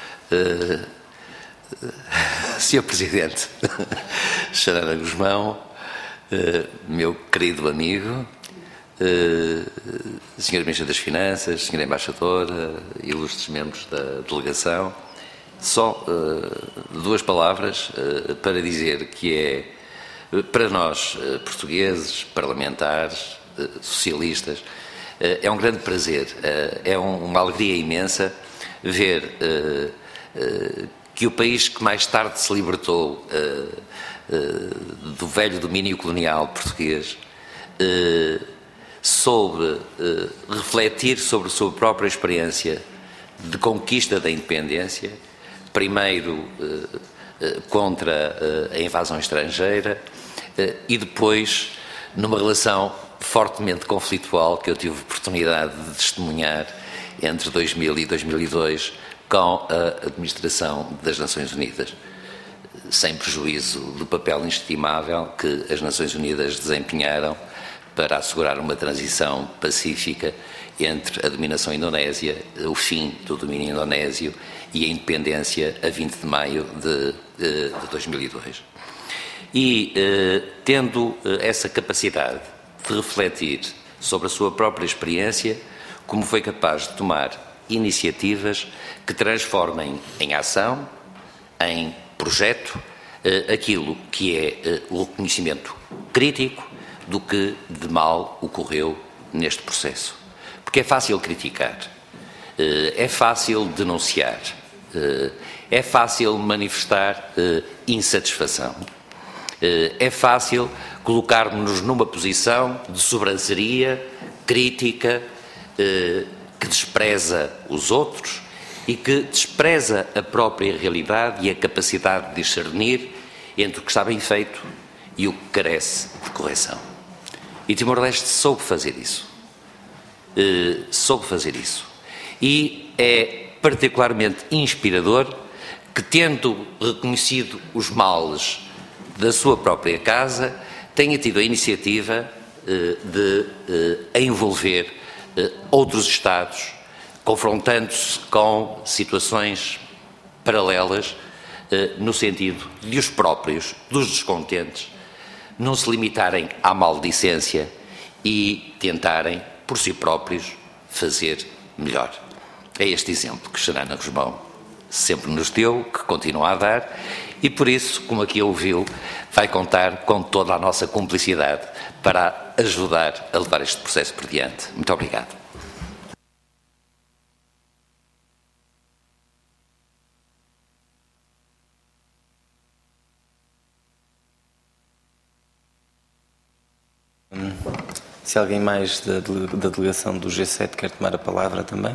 Speaker 8: senhor Presidente Xanana Guzmão, Uh, meu querido amigo, uh, senhor Ministro das Finanças, senhora Embaixadora, ilustres membros da delegação, só uh, duas palavras uh, para dizer que é, uh, para nós, uh, portugueses, parlamentares, uh, socialistas, uh, é um grande prazer, uh, é um, uma alegria imensa ver uh, uh, que o país que mais tarde se libertou uh, uh, do velho domínio colonial português uh, soube uh, refletir sobre a sua própria experiência de conquista da independência, primeiro uh, uh, contra uh, a invasão estrangeira uh, e depois numa relação fortemente conflitual que eu tive a oportunidade de testemunhar entre dois mil e dois mil e dois com a administração das Nações Unidas, sem prejuízo do papel inestimável que as Nações Unidas desempenharam para assegurar uma transição pacífica entre a dominação indonésia, o fim do domínio indonésio e a independência a vinte de maio de, de, de dois mil e dois. E, eh, tendo essa capacidade de refletir sobre a sua própria experiência, como foi capaz de tomar iniciativas que transformem em ação, em projeto, eh, aquilo que é eh, o reconhecimento crítico do que de mal ocorreu neste processo. Porque é fácil criticar, eh, é fácil denunciar, eh, é fácil manifestar eh, insatisfação. É fácil colocar-nos numa posição de sobranceria, crítica, que despreza os outros e que despreza a própria realidade e a capacidade de discernir entre o que está bem feito e o que carece de correção. E Timor-Leste soube fazer isso. Soube fazer isso. E é particularmente inspirador que, tendo reconhecido os males da sua própria casa, tenha tido a iniciativa eh, de eh, envolver eh, outros Estados, confrontando-se com situações paralelas, eh, no sentido de os próprios, dos descontentes, não se limitarem à maldicência e tentarem, por si próprios, fazer melhor. É este exemplo que Xanana Guzmão sempre nos deu, que continua a dar, e por isso, como aqui ouviu, vai contar com toda a nossa cumplicidade para ajudar a levar este processo por diante. Muito obrigado.
Speaker 1: Se alguém mais da, da delegação do G sete quer tomar a palavra também.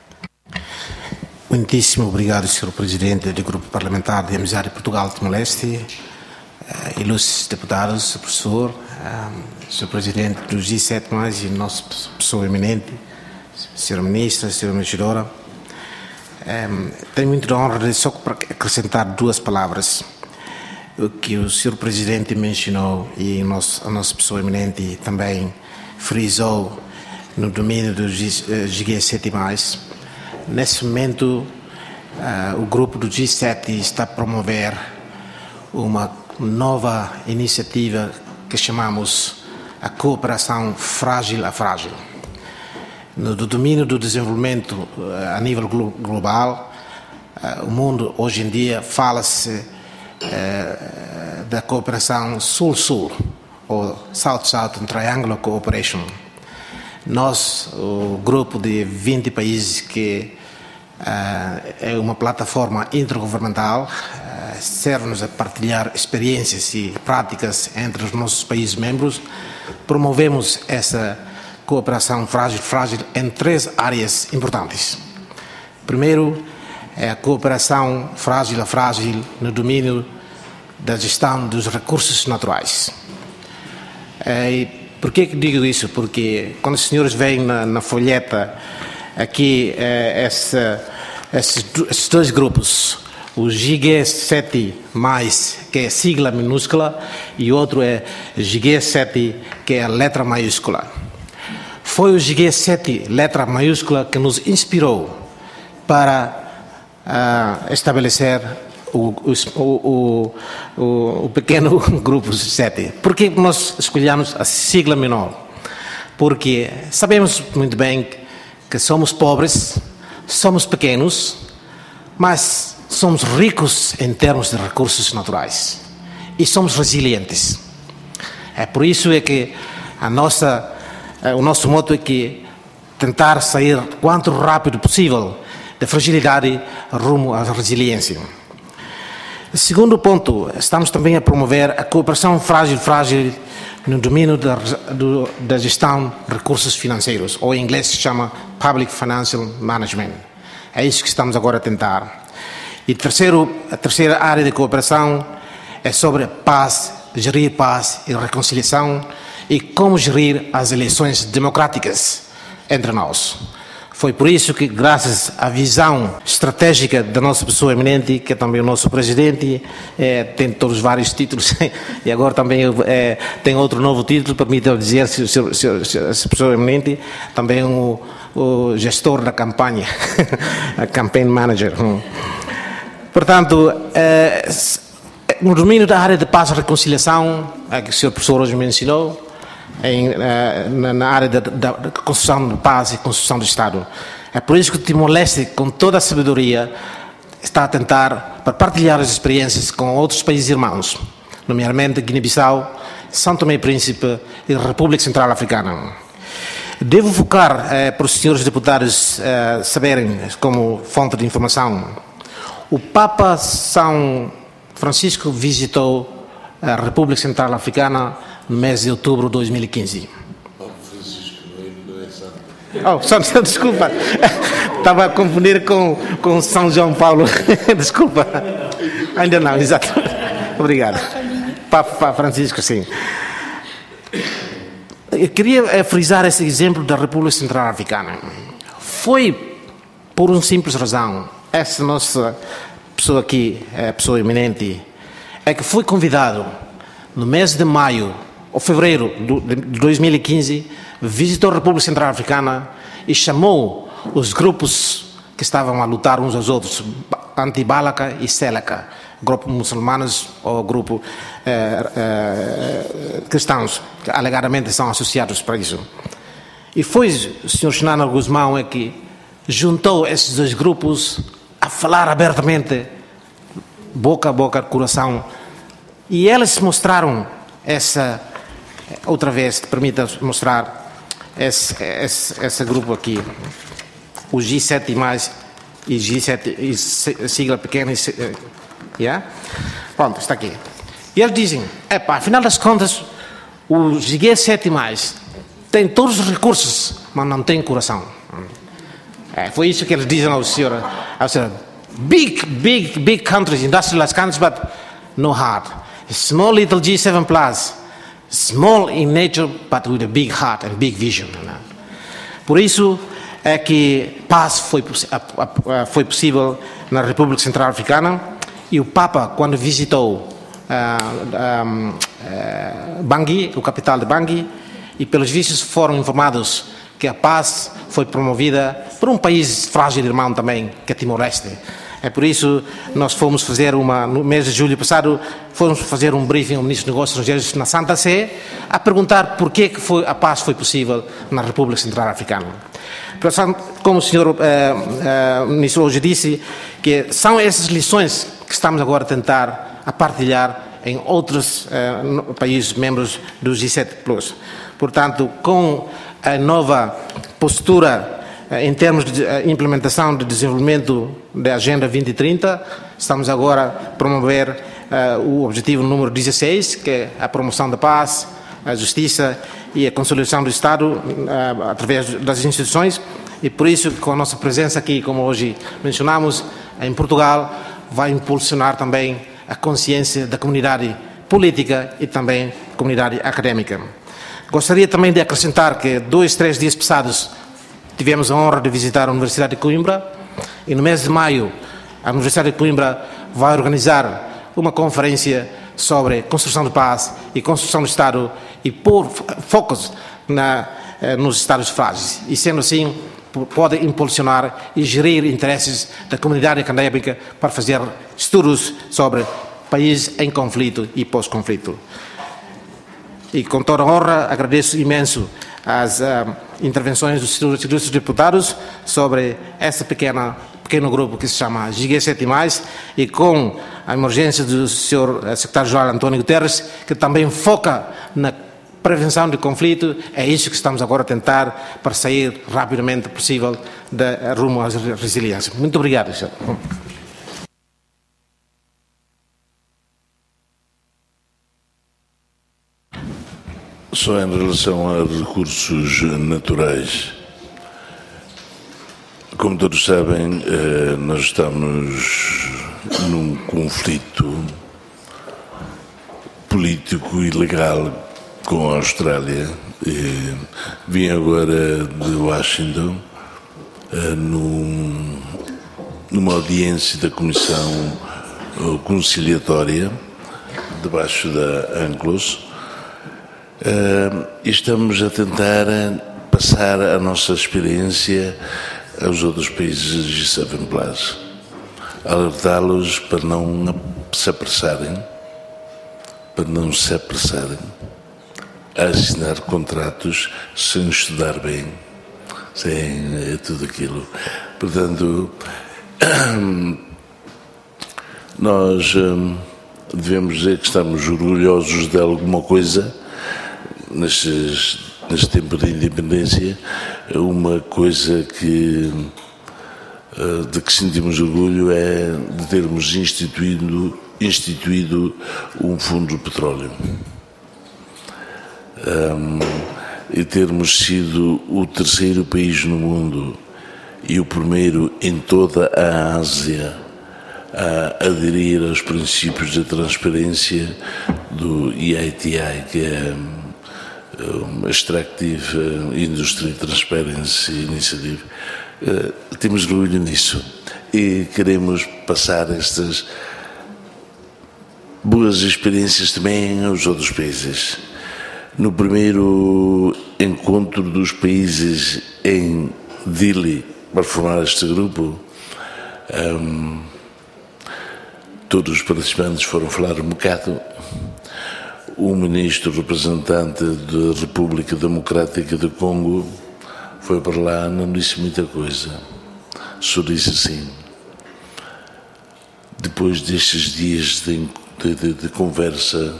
Speaker 9: Muitíssimo obrigado, senhor Presidente do Grupo Parlamentar de Amizade Portugal-Timor-Leste, uh, ilustres deputados, professor, uh, senhor Presidente do G sete mais e nossa pessoa eminente, senhora Ministra, senhora Regidora. Um, tenho muita honra de só acrescentar duas palavras. O que o senhor Presidente mencionou e a nossa, a nossa pessoa eminente também frisou no domínio do G sete mais. Nesse momento, uh, o grupo do G sete está a promover uma nova iniciativa que chamamos a cooperação frágil a frágil. No domínio do desenvolvimento uh, a nível glo global, uh, o mundo hoje em dia fala-se uh, da cooperação sul-sul, ou South-South Triangular Cooperation. Nós, o grupo de vinte países que uh, é uma plataforma intergovernamental, uh, serve-nos a partilhar experiências e práticas entre os nossos países membros. Promovemos essa cooperação frágil, frágil em três áreas importantes. Primeiro, é a cooperação frágil a frágil no domínio da gestão dos recursos naturais. Uh, Por que digo isso? Porque quando os senhores veem na, na folheta aqui eh, essa, esses, esses dois grupos, o G sete mais, que é a sigla minúscula, e o outro é G sete, que é a letra maiúscula. Foi o G sete, letra maiúscula, que nos inspirou para uh, estabelecer O, o, o, o pequeno grupo sete. Por que nós escolhemos a sigla menor? Porque sabemos muito bem que somos pobres, somos pequenos, mas somos ricos em termos de recursos naturais e somos resilientes. É por isso é que a nossa, o nosso moto é que tentar sair quanto rápido possível da fragilidade rumo à resiliência. Segundo ponto, estamos também a promover a cooperação frágil, frágil no domínio da, do, da gestão de recursos financeiros, ou em inglês se chama Public Financial Management. É isso que estamos agora a tentar. E terceiro, a terceira área de cooperação é sobre paz, gerir paz e reconciliação e como gerir as eleições democráticas entre nós. Foi por isso que, graças à visão estratégica da nossa pessoa eminente, que é também o nosso presidente, é, tem todos os vários títulos, e agora também é, tem outro novo título, permita-me dizer, se, se, se, se, essa pessoa eminente, também o, o gestor da campanha, a campaign manager. Portanto, é, no domínio da área de paz e reconciliação, é que o senhor professor hoje mencionou, Em, na, na área da, da, da construção de paz e construção do Estado. É por isso que o Timor-Leste, com toda a sabedoria, está a tentar para partilhar as experiências com outros países irmãos, nomeadamente Guiné-Bissau, São Tomé e Príncipe e a República Central Africana. Devo focar, eh, para os senhores deputados eh, saberem, como fonte de informação, o Papa São Francisco visitou a República Central Africana no mês de outubro de dois mil e quinze. Oh, só, só, desculpa, estava a confundir com, com São João Paulo. Desculpa, ainda não, exato. Obrigado. Papa, Papa Francisco, sim. Eu queria frisar esse exemplo da República Central Africana. Foi por uma simples razão. Essa nossa pessoa aqui, a pessoa eminente, é que foi convidado no mês de maio ou fevereiro de dois mil e quinze, visitou a República Central Africana e chamou os grupos que estavam a lutar uns aos outros, Anti-Balaka e Seleka, grupo muçulmanos ou grupo eh, eh, cristãos, que alegadamente são associados para isso. E foi o senhor Xanana Guzmão é que juntou esses dois grupos a falar abertamente, boca a boca, coração, e eles mostraram essa, outra vez, permita mostrar esse, esse, esse grupo aqui, o G sete mais, e G sete, e sigla pequena, e, yeah? Pronto, está aqui. E eles dizem, epá, afinal das contas, o G sete mais tem todos os recursos, mas não tem coração. É, foi isso que eles dizem ao senhor, ao senhor, big, big, big countries, industrialized countries, but no heart. Small little G seven plus, small in nature, but with a big heart and big vision. Por isso é que paz foi, foi possível na República Central Africana, e o Papa, quando visitou uh, um, uh, Bangui, o capital de Bangui, e pelos vistos foram informados que a paz foi promovida por um país frágil irmão também, que é Timor-Leste. É por isso que nós fomos fazer uma, no mês de julho passado, fomos fazer um briefing ao Ministro dos Negócios Estrangeiros na Santa Sé, a perguntar por que, que foi, a paz foi possível na República Central Africana. Como o senhor eh, eh, Ministro hoje disse, que são essas lições que estamos agora a tentar a partilhar em outros eh, países membros do G sete plus. Portanto, com a nova postura em termos de implementação de desenvolvimento da Agenda vinte trinta, estamos agora a promover uh, o objetivo número dezesseis, que é a promoção da paz, a justiça e a consolidação do Estado uh, através das instituições, e por isso, com a nossa presença aqui, como hoje mencionamos, em Portugal, vai impulsionar também a consciência da comunidade política e também comunidade académica. Gostaria também de acrescentar que dois, três dias passados tivemos a honra de visitar a Universidade de Coimbra, e no mês de maio a Universidade de Coimbra vai organizar uma conferência sobre construção de paz e construção do Estado e pôr focos na, nos Estados frágeis. E sendo assim, pode impulsionar e gerir interesses da comunidade académica para fazer estudos sobre países em conflito e pós-conflito. E com toda a honra agradeço imenso as uh, intervenções dos senhores deputados sobre esse pequeno, pequeno grupo que se chama G sete mais, e com a emergência do senhor secretário-geral António Guterres, que também foca na prevenção de conflito. É isso que estamos agora a tentar para sair rapidamente possível da rumo à resiliência. Muito obrigado, senhor.
Speaker 4: Só em relação a recursos naturais. Como todos sabem, nós estamos num conflito político e legal com a Austrália. Vim agora de Washington num, numa audiência da Comissão Conciliatória, debaixo da ANCLOS, e estamos a tentar passar a nossa experiência aos outros países G sete plus, alertá-los para não se apressarem, para não se apressarem a assinar contratos sem estudar bem, sem tudo aquilo. Portanto, nós devemos dizer que estamos orgulhosos de alguma coisa nestes, neste tempo de independência. Uma coisa que, de que sentimos orgulho é de termos instituído, instituído um fundo de petróleo. Um, e termos sido o terceiro país no mundo e o primeiro em toda a Ásia a aderir aos princípios da transparência do E I T I, que é um Extractive Industry Transparency Initiative. Uh, temos orgulho nisso e queremos passar estas boas experiências também aos outros países. No primeiro encontro dos países em Dili para formar este grupo, um, todos os participantes foram falar um bocado. O ministro representante da República Democrática do Congo foi para lá, não disse muita coisa, só disse assim: depois destes dias de, de, de conversa,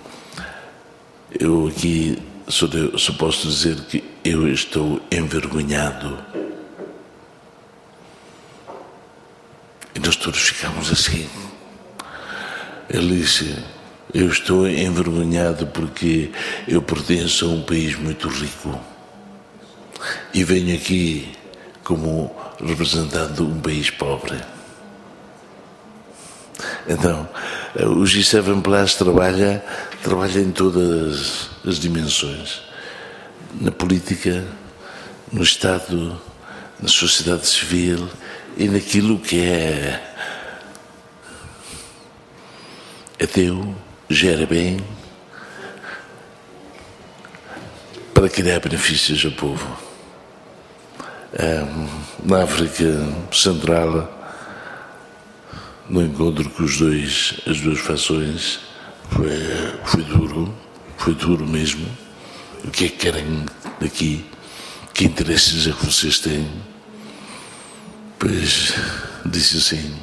Speaker 4: eu aqui só, de, só posso dizer que eu estou envergonhado. E nós todos ficamos assim. Ele disse: eu estou envergonhado porque eu pertenço a um país muito rico e venho aqui como representante de um país pobre. Então, o G sete plus trabalha, trabalha em todas as dimensões, na política, no Estado, na sociedade civil e naquilo que é ateu, gera bem, para criar benefícios ao povo. Na África Central, no encontro com os dois, as duas fações, foi, foi duro, foi duro mesmo. O que é que querem daqui? Que interesses é que vocês têm? Pois disse assim: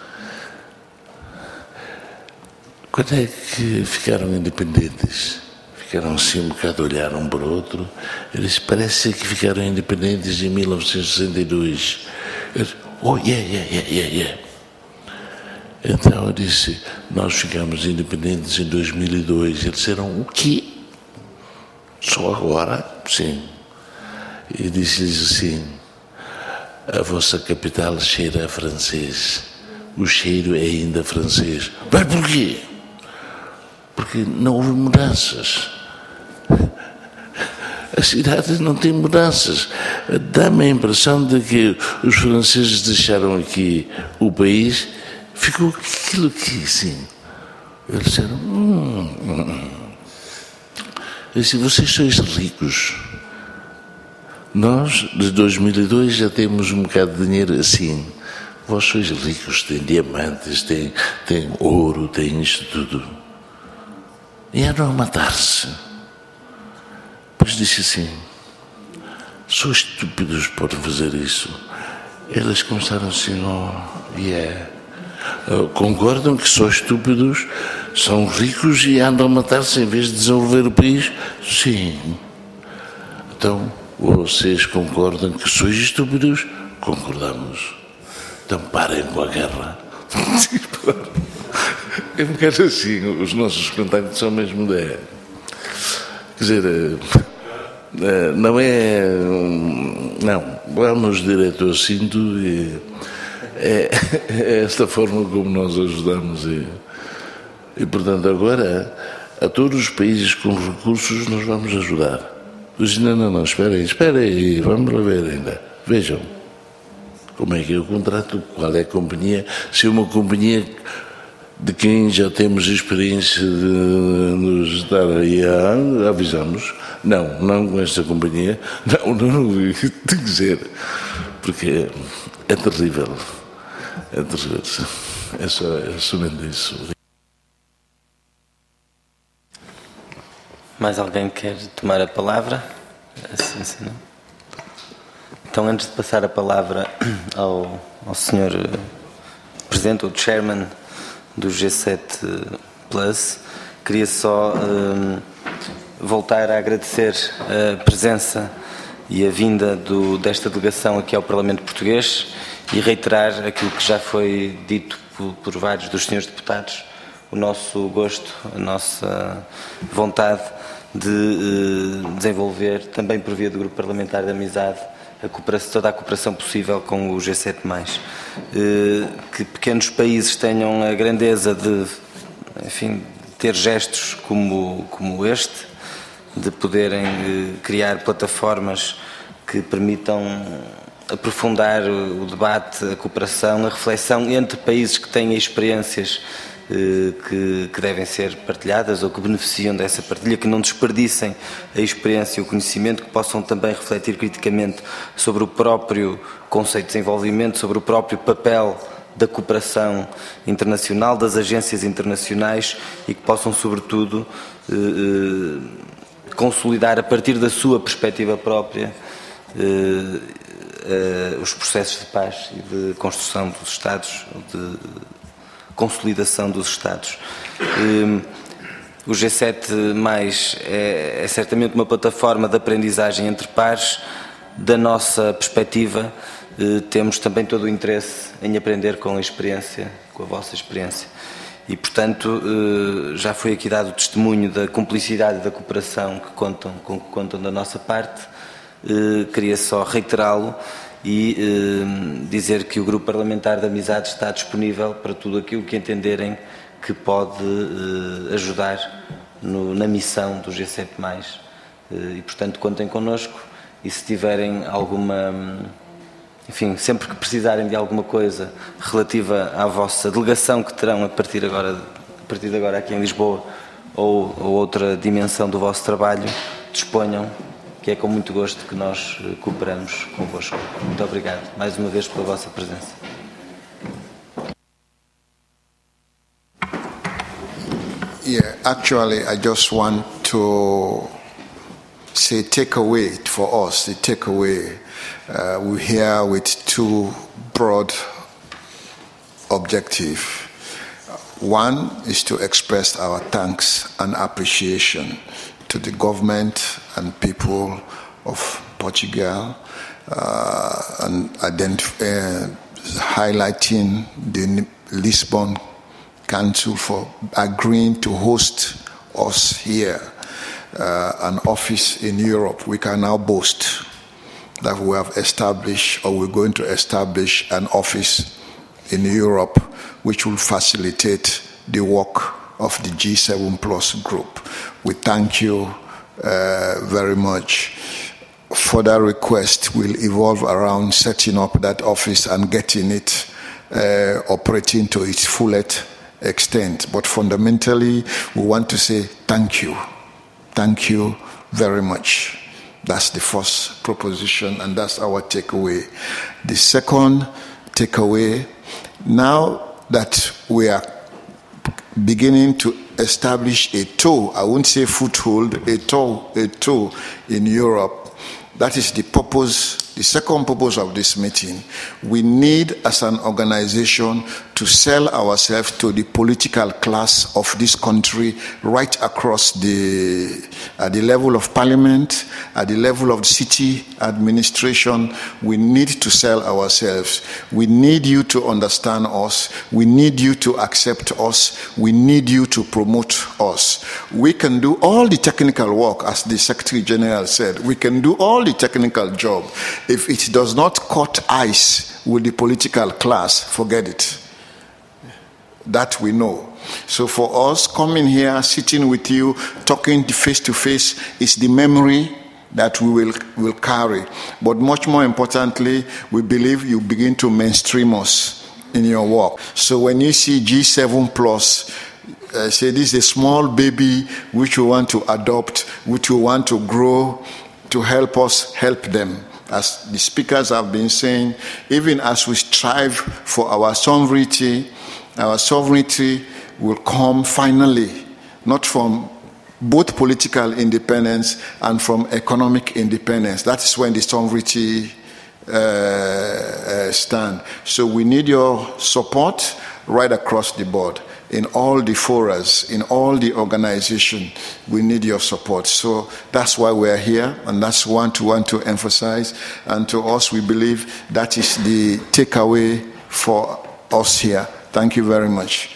Speaker 4: quando é que ficaram independentes? Ficaram assim um bocado a olhar um para o outro. Eu disse: parece que ficaram independentes em mil novecentos e sessenta e dois. Eu disse: oh, yeah, yeah, yeah, yeah, yeah. Então eu disse: nós ficamos independentes em dois mil e dois. Eles disseram: o quê? Só agora? Sim. E disse-lhes assim: a vossa capital cheira a francês. O cheiro é ainda francês. Mas porquê? Porque não houve mudanças. A cidade não tem mudanças. Dá-me a impressão de que os franceses deixaram aqui o país, ficou aquilo aqui, assim. Eles disseram: hum, hum. Eu disse: vocês sois ricos. Nós, de dois mil e dois, já temos um bocado de dinheiro assim. Vós sois ricos, têm diamantes, têm, têm ouro, têm isto tudo. E eram a matar-se. Depois disse assim: são estúpidos por fazer isso. Eles começaram assim: oh, yeah. Uh, concordam que são estúpidos, são ricos e andam a matar-se em vez de desenvolver o país? Sim. Então, vocês concordam que sois estúpidos? Concordamos. Então parem com a guerra. É um bocado assim, os nossos contactos são mesmo de... Quer dizer, não é... Não, vamos direto ao cinto e é, é esta forma como nós ajudamos e, e, portanto, agora, a todos os países com recursos nós vamos ajudar. Dizem, não, não, não, esperem, esperem, vamos lá ver ainda. Vejam, como é que é o contrato, qual é a companhia, se é uma companhia de quem já temos experiência de nos dar aí a avisamos, não, não com esta companhia, não, não, não, tem que dizer, porque é terrível, é terrível, é, só, é somente isso.
Speaker 1: Mais alguém quer tomar a palavra? Assim, assim, não? Então, antes de passar a palavra ao, ao senhor Presidente, ou Chairman do G sete Plus, queria só um, voltar a agradecer a presença e a vinda do, desta delegação aqui ao Parlamento Português e reiterar aquilo que já foi dito por, por vários dos senhores deputados, o nosso gosto, a nossa vontade de uh, desenvolver, também por via do Grupo Parlamentar de Amizade, a cooperação, toda a cooperação possível com o G sete mais. Uh, que pequenos países tenham a grandeza de, enfim, ter gestos como, como este, de poderem uh, criar plataformas que permitam aprofundar o debate, a cooperação, a reflexão entre países que têm experiências Que, que devem ser partilhadas ou que beneficiam dessa partilha, que não desperdicem a experiência e o conhecimento, que possam também refletir criticamente sobre o próprio conceito de desenvolvimento, sobre o próprio papel da cooperação internacional, das agências internacionais e que possam, sobretudo, eh, eh, consolidar a partir da sua perspectiva própria eh, eh, os processos de paz e de construção dos Estados, de consolidação dos Estados. O G sete mais é, é certamente uma plataforma de aprendizagem entre pares. Da nossa perspectiva, temos também todo o interesse em aprender com a experiência, com a vossa experiência. E, portanto, já foi aqui dado o testemunho da cumplicidade e da cooperação que contam, com que contam da nossa parte. Queria só reiterá-lo e eh, dizer que o Grupo Parlamentar de Amizade está disponível para tudo aquilo que entenderem que pode eh, ajudar no, na missão do G sete mais. Eh, e, portanto, contem connosco e se tiverem alguma... Enfim, sempre que precisarem de alguma coisa relativa à vossa delegação que terão a partir, agora, a partir de agora aqui em Lisboa ou, ou outra dimensão do vosso trabalho, disponham, que é com muito gosto que nós cooperamos convosco. Muito obrigado, mais uma vez, pela vossa presença.
Speaker 2: Yeah, actually, I just want to say takeaway for us, the takeaway. Uh, we're here with two broad objectives. One is to express our thanks and appreciation to the government and people of Portugal, uh, and identif- uh, highlighting the Lisbon Council for agreeing to host us here, uh, an office in Europe. We can now boast that we have established, or we're going to establish, an office in Europe which will facilitate the work of the G seven plus group. We thank you uh, very much. Further request will evolve around setting up that office and getting it uh, operating to its fullest extent. But fundamentally, we want to say thank you. Thank you very much. That's the first proposition, and that's our takeaway. The second takeaway, now that we are beginning to establish a toe, I won't say foothold, a toe, a toe in Europe. That is the purpose The second purpose of this meeting, we need as an organization to sell ourselves to the political class of this country right across the, at the level of parliament, at the level of city administration. We need to sell ourselves. We need you to understand us. We need you to accept us. We need you to promote us. We can do all the technical work, as the Secretary General said. We can do all the technical job. If it does not cut ice with the political class, forget it. That we know. So for us, coming here, sitting with you, talking face to face is the memory that we will, will carry. But much more importantly, we believe you begin to mainstream us in your work. So when you see G seven plus, uh, say this is a small baby which we want to adopt, which we want to grow, to help us help them. As the speakers have been saying, even as we strive for our sovereignty, our sovereignty will come finally, not from both political independence and from economic independence. That is when the sovereignty uh, uh, stand. So we need your support right across the board. In all the forums, in all the organization, we need your support. So that's why we're here, and that's what we want to emphasize. And to us, we believe that is the takeaway for us here. Thank you very much.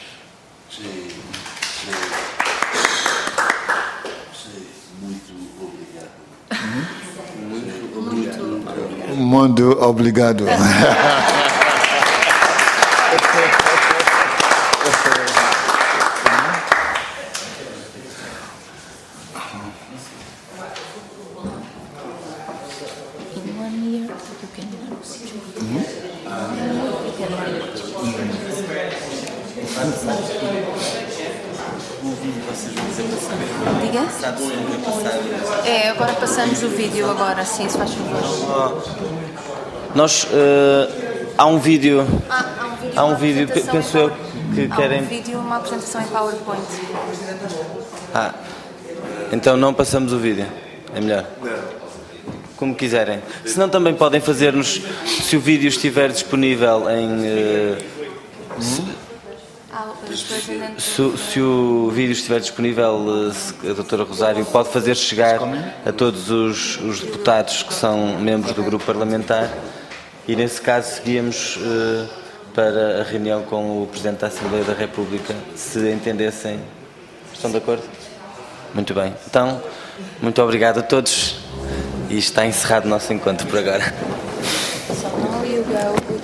Speaker 2: Muito obrigado.
Speaker 3: Diga? É, agora passamos o vídeo agora, sim, se faz favor.
Speaker 1: Nós, uh, há um vídeo,
Speaker 3: Ah, há um vídeo,
Speaker 1: há um
Speaker 3: uma
Speaker 1: vídeo
Speaker 3: apresentação
Speaker 1: penso
Speaker 3: em
Speaker 1: eu,
Speaker 3: Power-
Speaker 1: que
Speaker 3: há
Speaker 1: querem...
Speaker 3: um vídeo, uma apresentação em PowerPoint.
Speaker 1: Ah, então não passamos o vídeo, é melhor. Como quiserem. Se não, também podem fazer-nos, se o vídeo estiver disponível em... Uh, se, Se, se o vídeo estiver disponível, a doutora Rosário pode fazer chegar a todos os, os deputados que são membros do grupo parlamentar e, nesse caso, seguíamos uh, para a reunião com o Presidente da Assembleia da República, se entendessem. Estão de acordo? Muito bem. Então, muito obrigado a todos e está encerrado o nosso encontro por agora.
Speaker 3: So now you go with